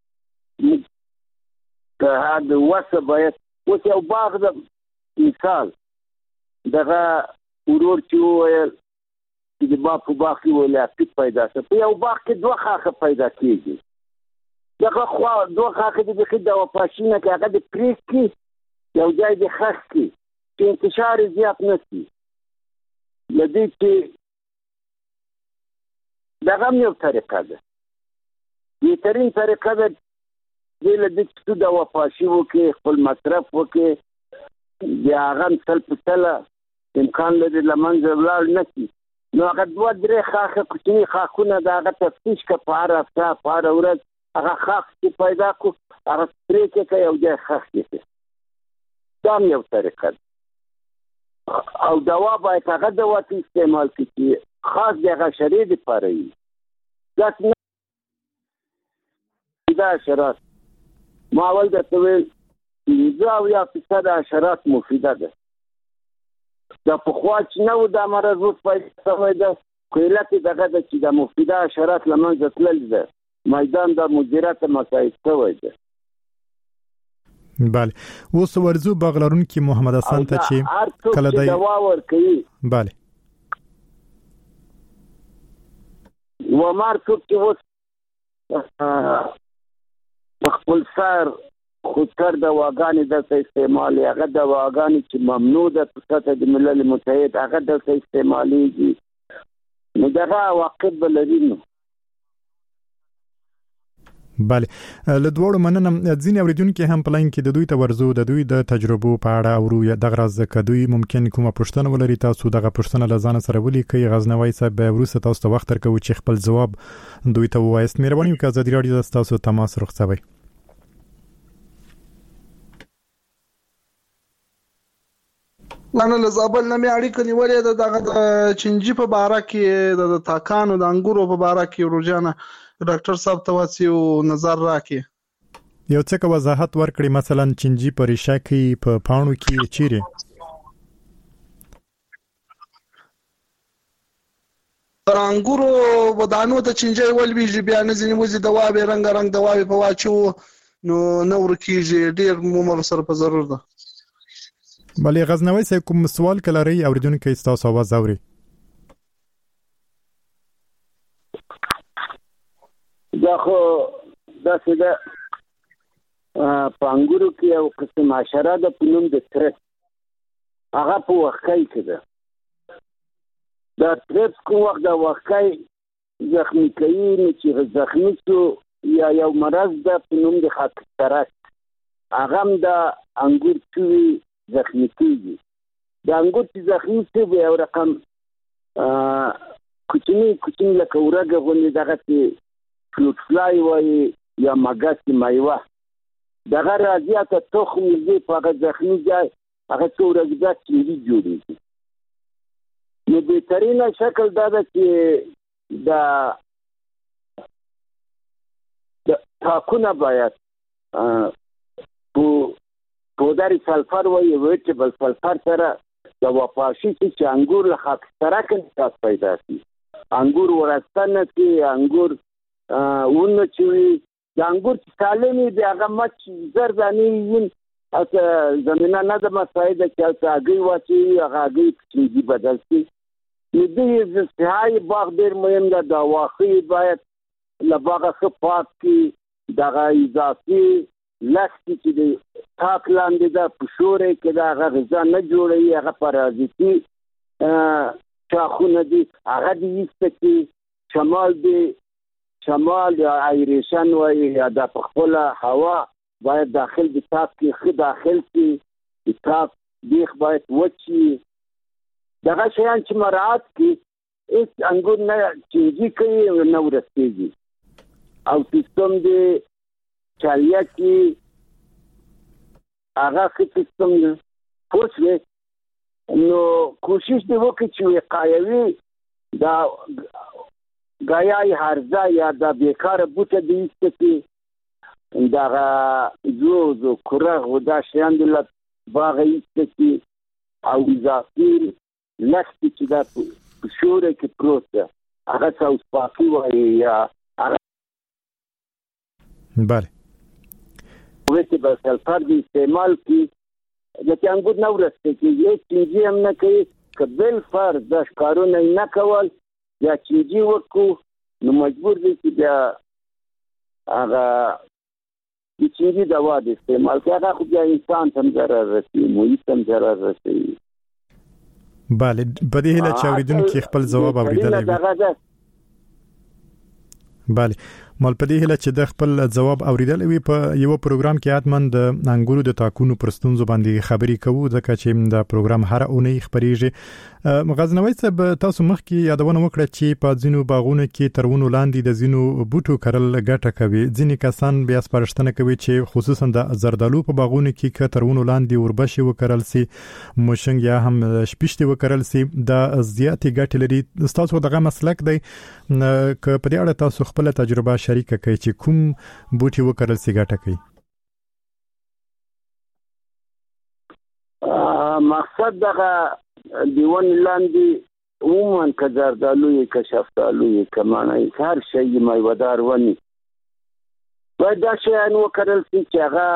د وسه باید اوس یو باغ د مثال دغه ورور چې وویل چې د باغ په باغ کې ولاپیت پیدا شي په یو باغ کې 2 خاخه پیدا کیږي. دغه خو 2 خاخه د بخې د وفاشینه کې هغه د پریک کې یو ځای د خاخ کې چې انتشار زیات نشي لدې چې دغه یو طریقه ده. بهترین طریقه ده لدې چې د وفاشي وکړي خپل مصرف وکړي بیا هغه تل امکان لري لمنځه ولاړ نه شي. نو هغه 2-3 خاخه کوچني خاخونه د هغه تفتیش کا په هر هفته په هر ورځ هغه خاص پیدا کو هغه پرې کې یو ځای خاص کې دا یو طریقه او دوا باید هغه دوا استعمال کړي خاص دغه شری دی پاره دا حشرات ما ول د تویل یا فساد حشرات مفیده ده دا په خواچ نو د مرض پیدا شوی ده کویلات دغه د چې د مفیده حشرات لمنځه تلل ده میدان د مدیریت مسایل شوی ده. بله اوس ورزو بغلرون کې محمد حسن ته چې کله د دوا ورکوي بله و مارکو کې وس خپل سر خودکار د واغانې د استعمال هغه د واغانې چې ممنوع ده په سطح د ملل متحد هغه د استعمالېږي نو دغه واقع بلرینو. بله له دوړو مننه ځینې اوریدونکو هم پلاین کې د دوی تورزو د دوی د تجربو په اړه او دغه راز کدوې ممکن کومه پوښتنه ولري تاسو دغه پوښتنه لزان سره ولیکئ غزنوي صاحب به ورسره تاسو ته وخت درکو چې خپل جواب دوی ته وایست. مهرباني وکړئ د رادیو تاسو تماس رخصوي. لانا لزابل نه مې اړیکه نیولې ده دغه چنجي په باره کې د تاکانو د انګورو په باره کې روزانه ډاکټر صاحب ته واسي او نظر راکې یو څه وضاحت ورکړي مثلا چنجي په ریشه کې په پاڼو کې چیرې انګورو ودانو ته چنجي ولويږي بیا نه ځنی وځي دوا به رنگ دوا په واچو نو نور کېږي ډیر ممر سره په ضرر ده. بلې غزنوي صاحب کوم سوال کلري اوریدونکو تاسو आवाज اوري دا خو دا څه په انګورو کې یو قسم حشره ده په نوم د ترس هغه په وخکای کې ده دا ترس کوم وخت د وخکای زخمی کوي نو چې زخمی شو یا یو مرض ده په نوم د خاکسترک هغه هم د انګور چوي زخمی کیږي د انګور چې زخمی شي به یو رقم کوچنی لکه ورګه غونې دغه چې فلوټ فلای وای یا مګاسي مایوه دغه راځي ته تخم دې په هغه زخمی ځای هغه څورګه چيري جوړيږي نو بهترینه شکل دا ده چې د تاکونه باید پودر سلفر وای ویټیبل سلفر سره د وپاشي چې انګور له خاکسترک انتقال پیدا شي انګور ورستنه کې انګور ونه چې د انګور سالمي د هغه مچ زردانی وین اته زمينه نه د مساعده چې هغه واچي هغه چې بدل شي دې صحای باغ ډیر مهم ده د واخی باید لباغه خپات کې دغه اضافي لکه چې د تاک لاندې د پښورې کې دا غذا نه جوړي هغه پرازيتي شاخونه دي هغه دې چې شمال یا ایریشن وای یا د خپل هوا باید داخل د تاک کې خو داخل کې د تاک دیخ باید وچی دغه شیان چې مراعات کې اس انګور نه چینجی کوي نو ورسېږي او سیستم دې چالیا کې هغه سیستم پوښتنه نو کوشش دې وکړي چې وقایوي دا غایای هرزه یا د بیکاره بوټه دې چې دا زو کورغ و دا شیان د باغې چې او اضافي لکه چې دا شوره کې پروت ده هغه څو سپاقي وایي یا بله وېته به سلفر دی استعمال کی د څنګه نو ورسته کې یو چینجی هم نه کوي کبل فرض د ښکارونه نه کول یا چینجی وکړو نو مجبور دي چې بیا هغه چینجی دوا د استعمال کې هغه خو بیا انسان ته ضرر رسوي محیط ته ضرر رسوي. بله په دې هله چې اوریدونکو خپل ځواب اوریدلی وي. بله مال په دې هله چې د خپل جواب اوریدل وي په یو پروګرام کې اتمن د انګورو د تاکونو پرستونزو باندې خبري کوو ځکه چې دا پروګرام هر اونۍ خبريږي غزنوي صاحب تاسو مخکې یادونه وکړه چې په ځینو باغونو کې ترونو لاندې د ځینو بوټو کرل ګټه کوي ځینې کسان بیا سپارښتنه کوي چې خصوصا د زردالو په باغونو کې ک ترونو لاندې وربشي وکړل سي موشنګ یا هم شپشتي وکړل سي د زیاتې ګټه لري تاسو دغه مسلک دی ک په دې اړه تاسو خپل تجربه شریکه کوي چې کوم بوټي وکړل سي ګټه کوي مقصد دغه دیوان لاندې عموما که زردالو که شفتالو که معنی هر شی میوه‌دار ونی باید دا شیان وکړل سي چې هغه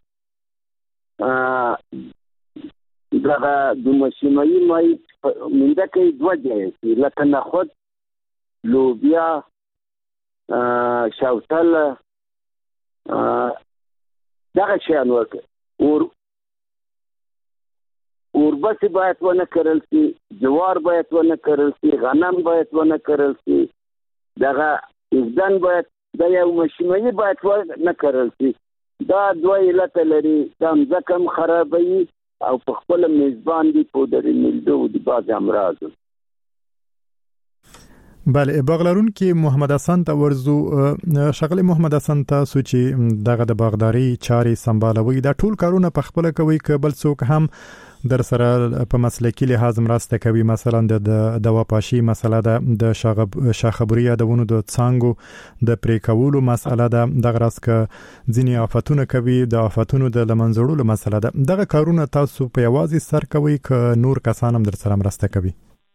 دغه د مشیمایي مای منده کوي دوه ځای لکه نخود لوبیا شاوتل دغه شیان ورکړي اوربسي باید ونه کرل سي جوار باید ونه کرل سي غنم باید ونه کرل سي دغه افغان باید د یو مشیمایي باید ونه کرل سي دا دوه علت لري دا ځکه خرابوي او په خپل میزبان دي پودر میلدو د باز امراض بله باغلارون کې محمد حسن ته ورزو شغله محمد حسن تاسو چې دغه د باغداري چاري سمبالوي دا ټول کارونه په خپل کوي کبل څوک هم در سره په مسلکی لحاظ مرسته کوي مثلا د دواپاشي مسله د شاخبريه دونو د څنګه د پریکولو مسله د غرس ک ځینی آفاتونه کوي د آفاتونو د لمنځړولو مسله دغه کارونه تاسو په یوازې سر کوي ک نور کسان هم در سره مرسته کوي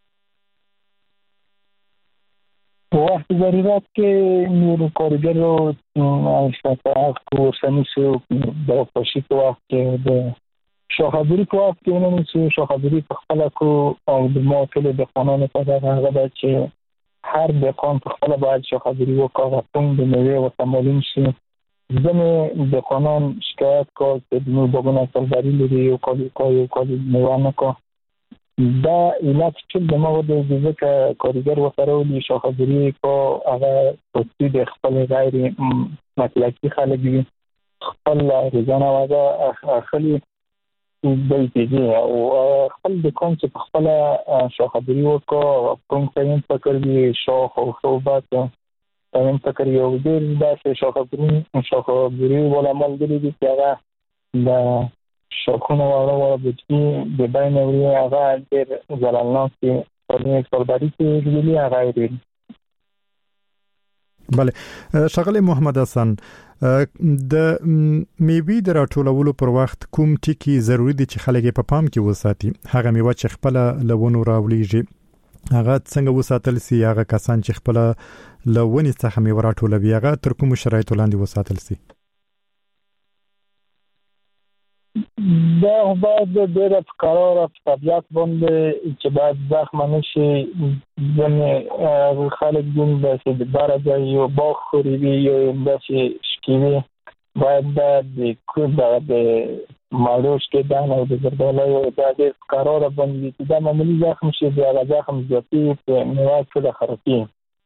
وقت ضرورت کې نور کارګرو شفاعت کو سنسو د پښې په وخت کې د شاخبري په وخت کې نه چې شاخبري په خپل کو او د موکل د قانون په هغه د چې هر د قانون په خپل باید شاخبري وکړي څنګه د میوه او تمالین شي ځنه د قانون شکایت کو چې نو دغه سلباري لري او کوي میوه نه کو دا علت چې د موادو د ځکه کارګر وسرولي شاخبري کو هغه په د خپل غیر مسلکي خلک دي خپل روزانه واده اخلي د دې او خپل د کوم چې خپل شاخبري وکړو کوم څنګه پکړي شاخ او صوبات څنګه پکړي او د شاخبري ولا ملګری دي چې هغه د شاخونه ولا بچي د باندې وری هغه د زلالناک په دې سلباري کې ویلي هغه دی بله شغله محمد حسن د میوه د راټولولو پر وخت کوم ټکی ضروری دي چې خلک په پام کې وساتي هغه میوه چې خپل لونو راولېږي هغه څنګه وساتل سي هغه کسان چې خپل لونی څخه میوه راټولوي هغه تر کوم شرایطو لاندې وساتل سي دا باید د ډېر قرار طبيعت باندې چې باید زخم نشي ځنه خلک د څه بار ځای یو باغ خوري یو د شکیوي باید د کومه د مالوش کې دا نه د زردالو یو د ډېر قرار باندې چې دا معمولی زخم شي دا زخم زیاتی په مواد کې خرابي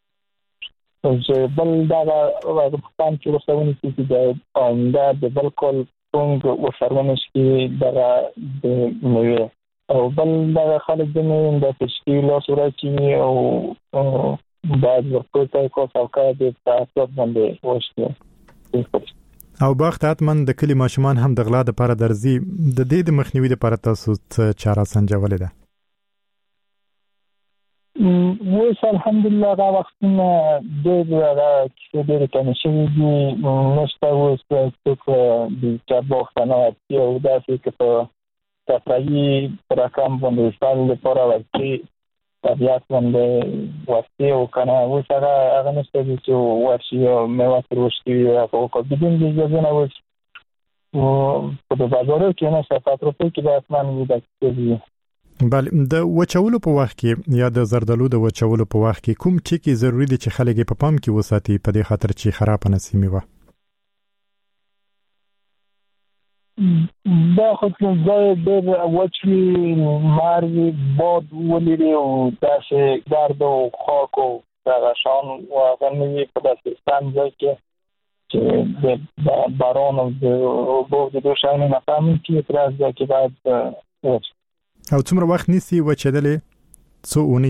چې بل دا په پام کې وسوي چې د آینده د بالکل څنګه وسرونه شي د میوه او بل د خلک د میوه د تشکیل او سورچي او بعد ورته کو څوکا د تاسو باندې وشته او بختاتمن د کلی ماشومان هم د غلا د لپاره درځي د دې د مخنیوي لپاره تاسو چاره سنجولې ده وس الحمدلله دا وختونه ډېر ډېر کنه شوی دي نشته اوس څوک د چابوختانه او داسې چې په تفریحي پروګرام باندې سال لپاره ورتي طبيعت باندې ورتي او کنه اوس هغه نشته چې ورشي مې واسره وشتي او په بدون د ځنه اوس په بازار کې نه ساترو کې د اسمان ودا بله د وچولو په وخت کې یا د زردالو د وچولو په وخت کې کوم ټکی ضروری دي چې خلک په پام کې وساتي په دې خاطر چې خراب نه سي میوه دا خو د وچوي ماري باد ولري او داسې ګرد او خاک او هغه شان واغنوي په داسې ستانځای کې چې د باران او د اوبو د دوشانو نه پامن کې اعتراض دی چې باید او څومره وخت نیسي وچېدلې څو اونۍ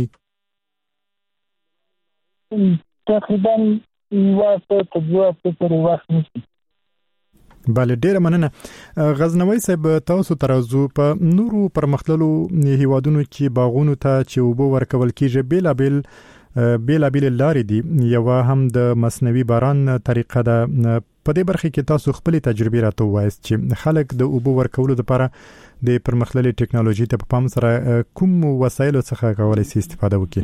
تقریبا واسطه تجربه پورې وخت نیسي. بله ډیره مننه غزنوي صاحب. تاسو ترازو په نورو پرمختللو هیوادونو کې باغونو ته چې اوبو ورکول کیږي بیلابل لارې دي. یو هم د مصنوعي باران طریقه ده. په دې برخه کې تاسو خپل تجربه راته وایست چې خلک د اوبو ورکولو لپاره د پرمختللي ټکنالوژي ته په پام سره کوم وسایل څخه کولای شي استفاده وکړي؟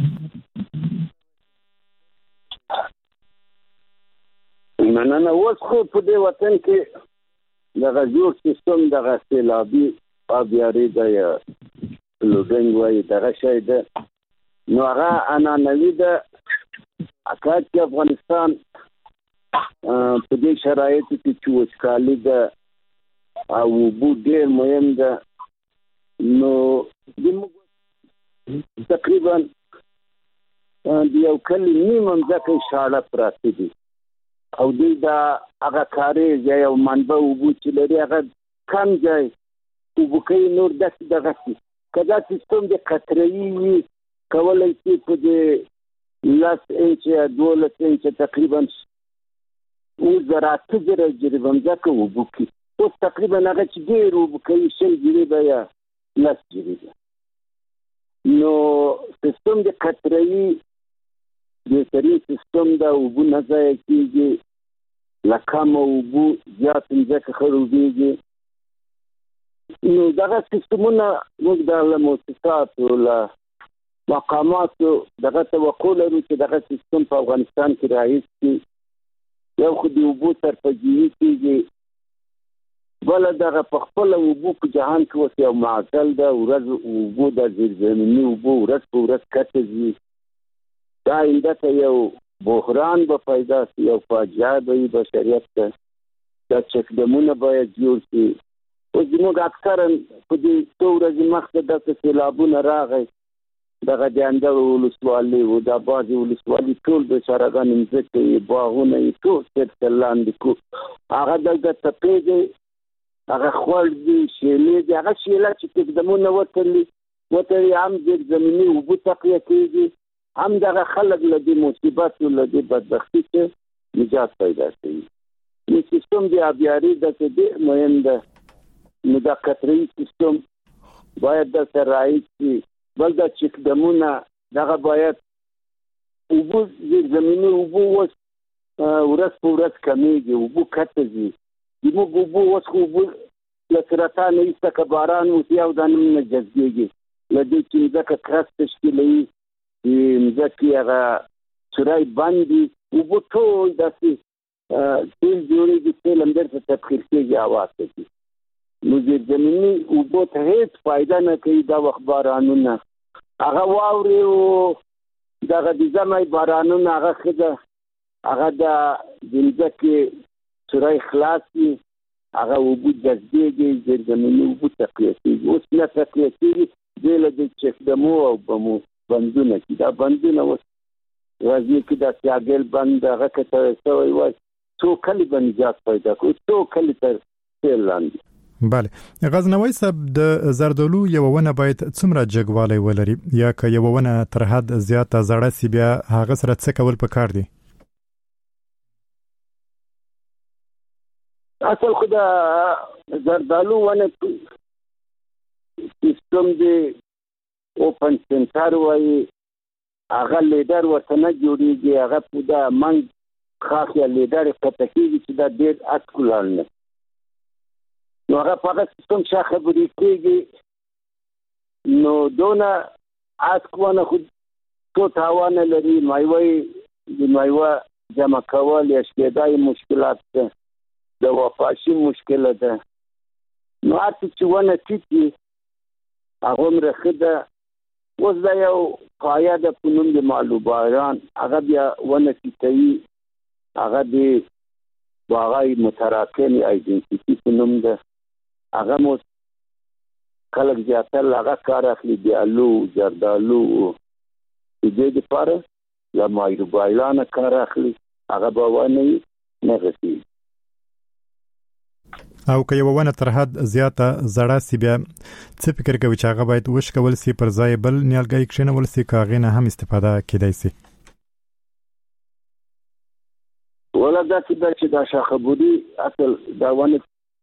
مننه. اوس خو په دې وطن کې د غزور سیستم د غسیلابي آبیاري د لوګنګ وای دغه شی ده. نو هغه انانوي ده. اکاد کې افغانستان په دې شرایطو کې چې وچکالي ده او اوبه ډېر مهم ده. نو تقریبا د یو کلي نیمه ځکه شاړه پراته دي او دوی دا هغه کاري یو منبع اوبه چې لري هغه کم ځای اوبه کوي. نور دغه کدا سیستم د قطره‌ای وي کولای شي په دې 10 انچ یا 12 انچ تقریبا او زراعت جریبه ځکه اوبه کوي. اوس تقریبا هغه چې ډېر اوبه کوي 100 جریبه یا 10 جریبه. نو سیستم د قطره‌ای د سری سیستم دا اوبو نه ځای کېږي لکم اوبو زیات ځکه خروبېږي. نو دغه سیستمونه موږ د مؤسساتو له مقاماتو دغه توقع لرو چې دغه سیستم په افغانستان کې رایج شي. یو خو د اوبو سرپرجوي کېږي، بله دغه په خپل اوبو په جهان کې اوس یو معضل ده. ورځ اوبو د زیرزمیني اوبو ورځ په ورځ کته ځي. دا آینده ته یو بحران به پیدا شي، یو فاجعه به وي بشریت ته. دا چکډمونه باید جوړ شي. اوس زموږ اکثرا په دې څو ورځې مخکې داسې سیلابونه راغی دغه د اندړ ولسوالۍ و دا بعضې ولسوالۍ ټول بېچارهګان مځکې یې باغونه یې ټول سر لاندې کړو. هغه دلته تپې دی، هغه خوړ دي، شیلې دي. هغه شیله چې چکډمونه وتړي هم زیرزمیني اوبه تقویه کېږي، هم دغه خلک له دې مصیبتو له دې بدبختي چې نجات پیدا کوي. نو سیستم د آبیاري داسې ډېر مهم ده. نو دا قطره‌ای سیستم باید داسې رایج شي. بل دا چکډمونه دغه باید اوبه زیرزمیني اوبه اوس ورځ په ورځ کمیږي، اوبه کته ځي. زموږ اوبه اوس خو اوبه له سرطان ایسته که باران وشي او دا نه جذبېږي. له دې چې مځکه کرس تشکیلوي، مځکې هغه سوری بند دي، اوبه ټول داسې تیل جوړېږي، تیل همدې ته تبخیر کېږي، هوا ته ځي. نو زیرزمیني اوبو ته هېڅ فایده نه کوي دا وخت بارانونه. هغه واورې او دغه د ژمی بارانونه هغه ښه ده. هغه د مځکې سوری خلاص وي، هغه اوبه جذبېږي، زیرزمیني اوبه تقویه کېږي. اوس نه تقویه کېږي دې له د چکډمو او بمو بندونه کې. دا بندونه اوس غزني کې د سیاګل بند هغه که تړل شوی وای څو کلي به نجات پیدا کړو، څو کلي تر تېل لاندې. بله غزنوي صاحب، د زردالو یو ونه باید څومره جګوالی ولري، یا که یو ونه تر حد زیاته زړه سي بیا هغه سره څه کول پکار دي؟ اصل خو د زردالو ونه سیستم دی اوپن سنټر وایي، هغه لیډر ورته نه جوړېږي. هغه په دا منګ خاص یا لیډر قطع کېږي چې دا ډېر اټکولان نه. نو هغه په هغه سیستم چې خبرې کېږي نو دونه اټکونه خو څو تاوانه لري. مایوه د مایوه جمع کول یا شکېدای مشکلات ده، د وفاشي مشکله ده. نو هرڅه چې ونه ټیټي هغه هم ښه ده. اوس دا یو پایه ده په نوم د مالوباران، هغه بیا ونه ټیټوي. هغه د باغای متراکم ایجنسیټي په نوم ده. هغه مو خلک زیاتره هغه کار اخلي د الو زردالو د دې لپاره یا مایروبایلان کار اخلي هغه به ونه نه غسي او که یو ونه تر حد زیاته زړه سی بیا څه فکر کوي چې هغه باید وشکول سي پر ځای بل نیالګي کښینول سي کاغې نه هم استفاده کېدای سي ولا دا چې دا شاخبودي اصل دا ونه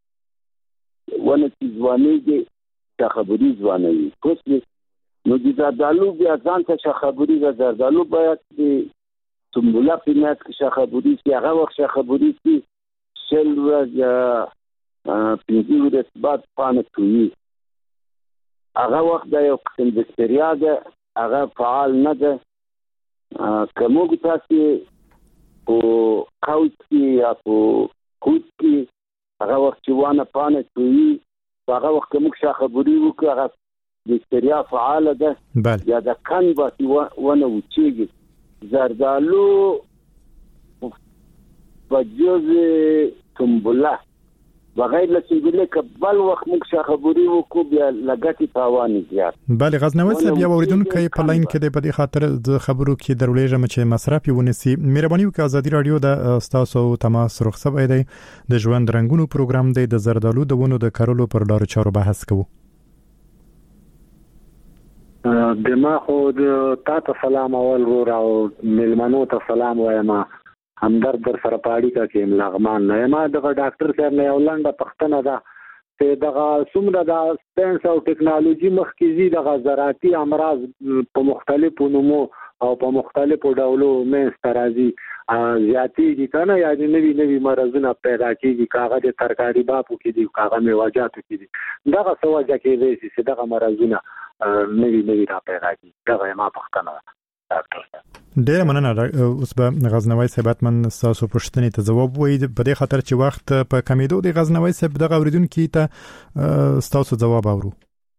ځوانيږي شاخبودي ځواني کوڅ نو د زردالو بیا ځان ته شاخبودي د زردالو باید د سمبولا په نات کې شاخبودي چې هغه وخت شاخبودي چې شل یا پنځه ورځې بعد پانه کوي هغه وخت د یو قسم بکتریا ده هغه فعال نه ده کومه تاسو او قوت کې یا کوت کې هغه وخت چې وانه پانه کوي هغه وخت موږ شاخبودي وکړو هغه بکتریا فعال ده یا د کان باندې ونه وچیږي زردالو بجوز سمبولا بغیر له سمبولا کبل وخت موږ شاخبودي وکړو بیا لګاتي تاوان زیات بله غزنوي صاحب یا اوریدونکو په لاین کې د په خاطر د خبرو کې درولېږم چې مصرف ونسی مهرباني وکړئ ازادي رادیو د تاسو تماس رخصت دی د ژوند رنگونو پروګرام دی د زردالو د ونو د کارولو پر لارو چارو بحث کوو دما خو تاسو سلام اول ور او ملمنو ته سلام وایم همدرد در سره پاړی کا کې لغمان نه ما د ډاکټر صاحب نه ولنده پښتنه ده چې دغه څومره د ساينس او ټکنالوژي مخکې د زراعتي امراض په مختلفو نومو او په مختلفو ډولو مې سترازي زیاتېږي کنه یا د نوي مرزونه پیدا کیږي کاغه د ترکاری باپو کې دي کاغه میوه‌جاتو کې دي دغه سوجا کې دي چې دغه مرزونه نوي را پیدا کیږي دغه ما پښتنه ډاکټر ډیر مننه اوس به غزنوي صاحب من تاسو پوښتنې ته جواب وایي په دې خاطر چې وخت په کمیدو د غزنوي صاحب دغه اوریدونکو ته تاسو جواب اورو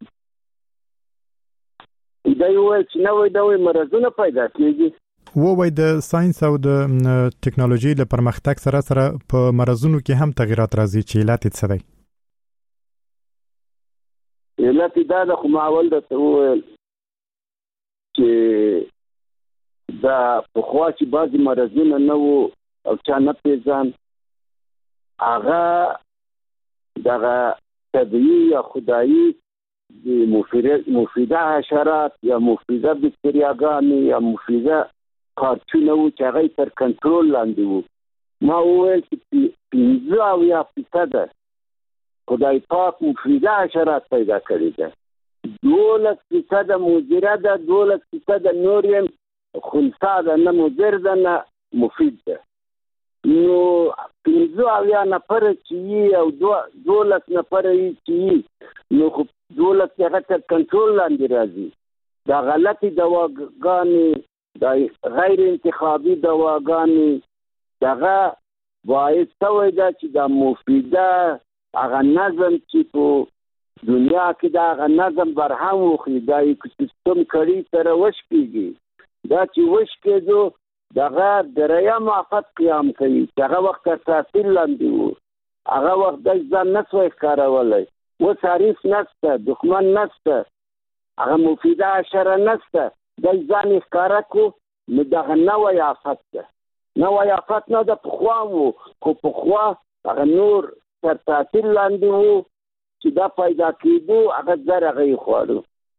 دا یو چې نوې مرزونه پیدا کیږي وای د ساينس او د ټکنالوژي له پرمختګ سره په مرزونو کې هم تغیرات راځي چې علت څه دی علت دا د خماول د چې دا په خوا چې بعضی مرزونه نه وو او چا نه پیژان هغه دغه طبيعي یا خدایي د مفیده حشرات یا مفیده بکتریاګانې یا مفیده کارچونه وو چې هغه تر کنټرول لاندې وو ما وویل چې 15% خدای پاک مفیده حشرات پیدا کړی ده 12% مضره ده 12% نوریم خنثی ده نه مضر ده نه مفید ده نو 15 نفر چې او 12 نفر چې نو 12 هغه تر کنټرول لاندې راځي دا غلطي دواګانې دا غیر انتخابي دواګانې دغه باید توي دا چې دا مفیده هغه نظم چې په دنیا کې دا هغه نظم برهم وخی دا یو سیستم کړي تر وشکیږي دا چې وشکېدو دغه دریم آفت قیام کوي دغه وخت تاثیر لاندې وو هغه وخت د ځان نسوي کارولای و تعریف نشته دښمن نشته هغه مفیده حشره نشته د ځان ښکارا کو نو دغه نوې آفت ده نوې آفت نه د پخوا وو خو پخوا هغه نور تر تاثیر لاندې وو چې دا پیدا کېدو هغه زرغه خوړو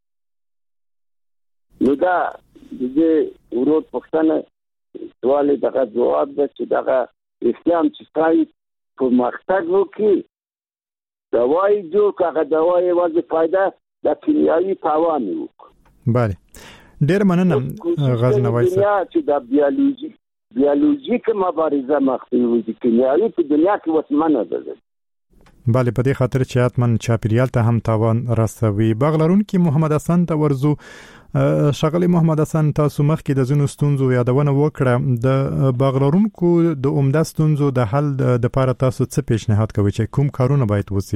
نو دا د ورود پښتنه سوال دغه جواب ده چې دغه اسلام چې پای په مختګ وکي دوايي جو هغه دوايي وځي فائدہ د کیمیاوي تاوان وو bale ډیر مننه غزنوي صاحب چې د بیولوژیک مبارزه مخفي دي کیمیاوي په دنیا کې وسمنه ده bale په دې خاطر چې اتمن چاپیریال ته هم تاوان رسوي بغلرون کې محمد حسن ته ورزو شغله محمد حسن تاسو مخ کې د زونو ستونزو یادونه وکړه د بغلرونکو د عمده ستونزو د حل د لپاره تاسو څه پیشنهاد کوئ چې کوم کارونه باید وسی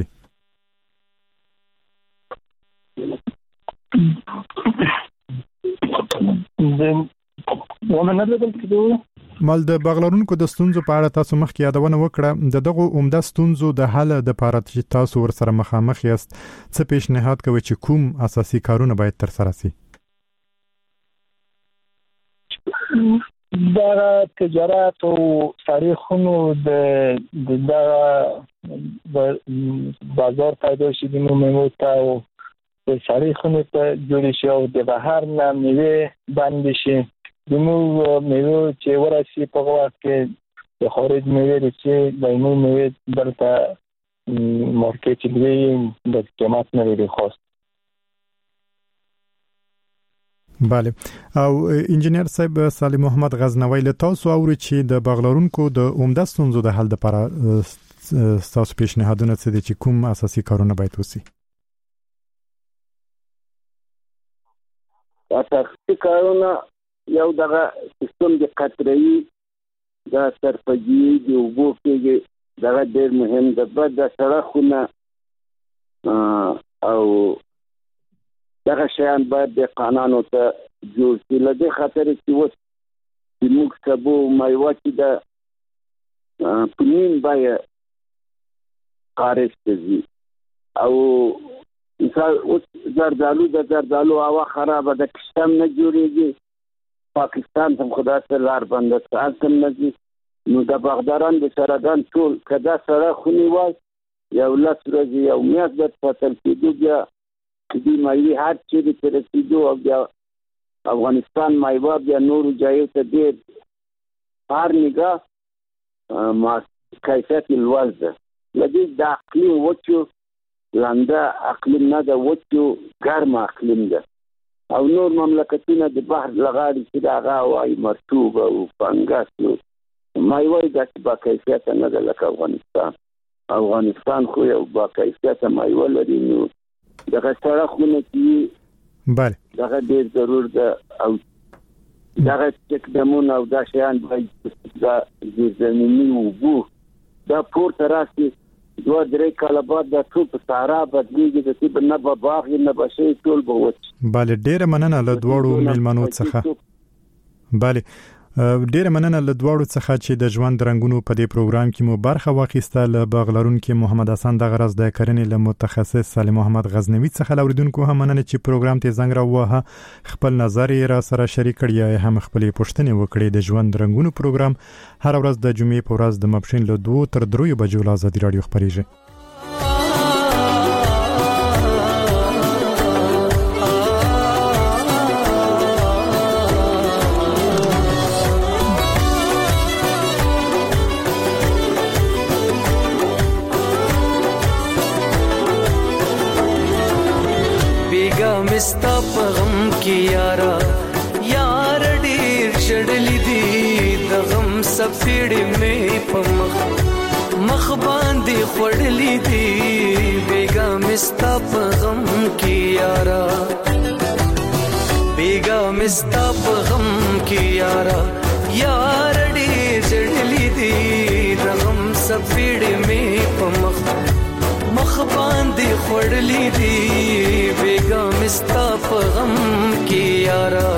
مال د بغلرونکو د ستونزو په اړه تاسو مخ کې یادونه وکړه دغه عمده ستونزو د حل د لپاره چې تاسو ورسره مخامخ یاست څه پیشنهاد کوئ چې کوم اساسي کارونه باید تر سره شي دا تجارت او تاریخونو د بازار پیدا شي د میوو ته او د تاریخونو ته جوړ شي او د بهر نه میوه باندې شي د میوو چې ورسي په وخت کې د خارج میوه چې د میوه دلته مارکیټ دی د قیمت نه لري خاص. بله او انجنیر صاحب سالم محمد غزنوی له تاسو اوري چې د بغلارونکو د عمده ستونزو د حل لپاره تاسو پیشنهادونه څه دي چې کوم اساسي کارونه باید وشي؟ اساسي کارونه یو دغه سیستم د قطره‌ای د سرپجي د اوبو کې دغه ډېر مهم ده. بعد د سړکونو او دغه شیان باید د قانونو ته جوړ شي. لدې خاطر چې وس د موږ سبو مایوه چې د پنین باید قارش تزي او مثال اوس زردالو هوا خرابه ده، کشتم نه جوړیږي. پاکستان هم خدا سره لار بنده ساتم نه دي. نو د بغداران د سرګان ټول کدا سره خونی وای یو لاس ورځي یو میاش د فصل کېدو بیا دې مایوي هر چې د رسیدو او بیا افغانستان مایوه بیا نور جایو ته ډېر هر نگاه ما کیفیت لوړ ده. لدې د اقلیم وچو لانده اقلیم نه ده، وچو ګرم اقلیم ده او نور مملکتونه د بحر لغاړي چې دغه وای مرطوب او فنګس مایوه د با کیفیت نه ده لکه افغانستان خو یو با کیفیت مایوه لري. نو دغه سره خونه کې بله دغه ډېر ضرور ده او دغه تقدمون او دا شیان باید دا زمینی وبو دا پورته راسي 2-3 کاله بعد دا ټول په صحرا بدلیږي، د دې نه به باغ نه به شي ټول به وچ. بله ډېره مننه له دوړو میلمنو څخه. بله ډېر مننه له دواړو څخه چې د ژوند رنگونو په دې پروګرام کې مو برخه واخیسته. له بغلارونکو محمد حسن د غرض د کرنې له متخصص سالم محمد غزنوی څخه لوریدونکو هم مننه چې پروګرام ته زنګ راووهه، خپل نظر یې را سره شریک کړی، هم خپل پوښتنې وکړې. د ژوند رنگونو پروګرام هر ورځ د جمعې په ورځ د ماپښین له 2 تر 3 بجو له آزادي رادیو خبريږي. مستا پغم کی یارا یار ډیر چړلې دي د غم سفیړې مې پمخ مخ باندې خړلې دي بیګا مستا پغم کی یارا بیګا مستا پغم کی یارا یار ډیر چړلې دي د غم سفیړې مې پمخ مخ باندې خړلې دي بیګا مستا په غم کې یارا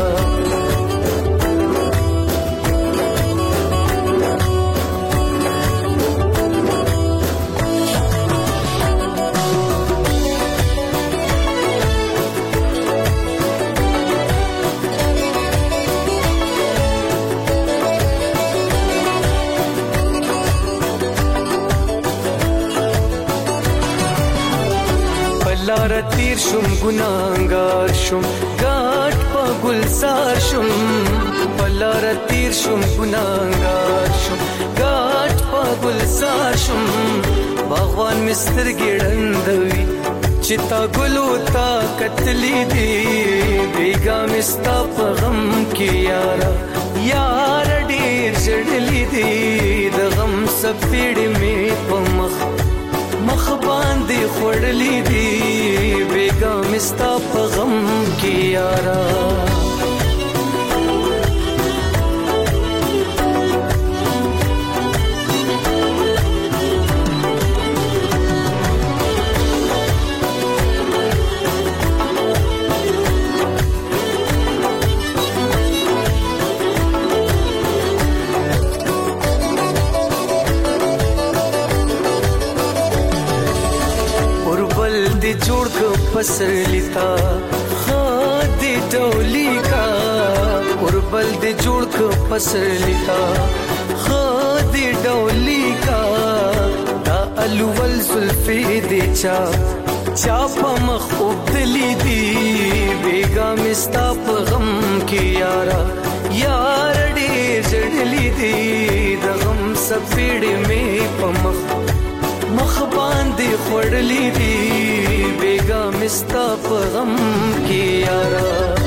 لار تیر شم ګناګار شم ګاټ په ګلزار شم لار تیر شم ګناګار شم ګاټ په ګلزار شم باغوان مستر ګړندوي چتا ګلو تا کتلی دی بیګا مستا په غم کې یارا یار ډیر جړلی دی د غم سپېړې مې په مخ باندې خړلې دي بیګا مستا په غم کې یارا جوړ کو فصل لتا خادي ډولي کا اوربل دې دې جوړ ک پسرلی کا خدي ډولي کا دا الول زلفي دې چا په مخ وبدلی دی بیگا مستا په غم کې یارا یار دې جړلی دی د غم سپېړې مې په مخ باندې خړلې دی بیگا مستا په غم کې یارا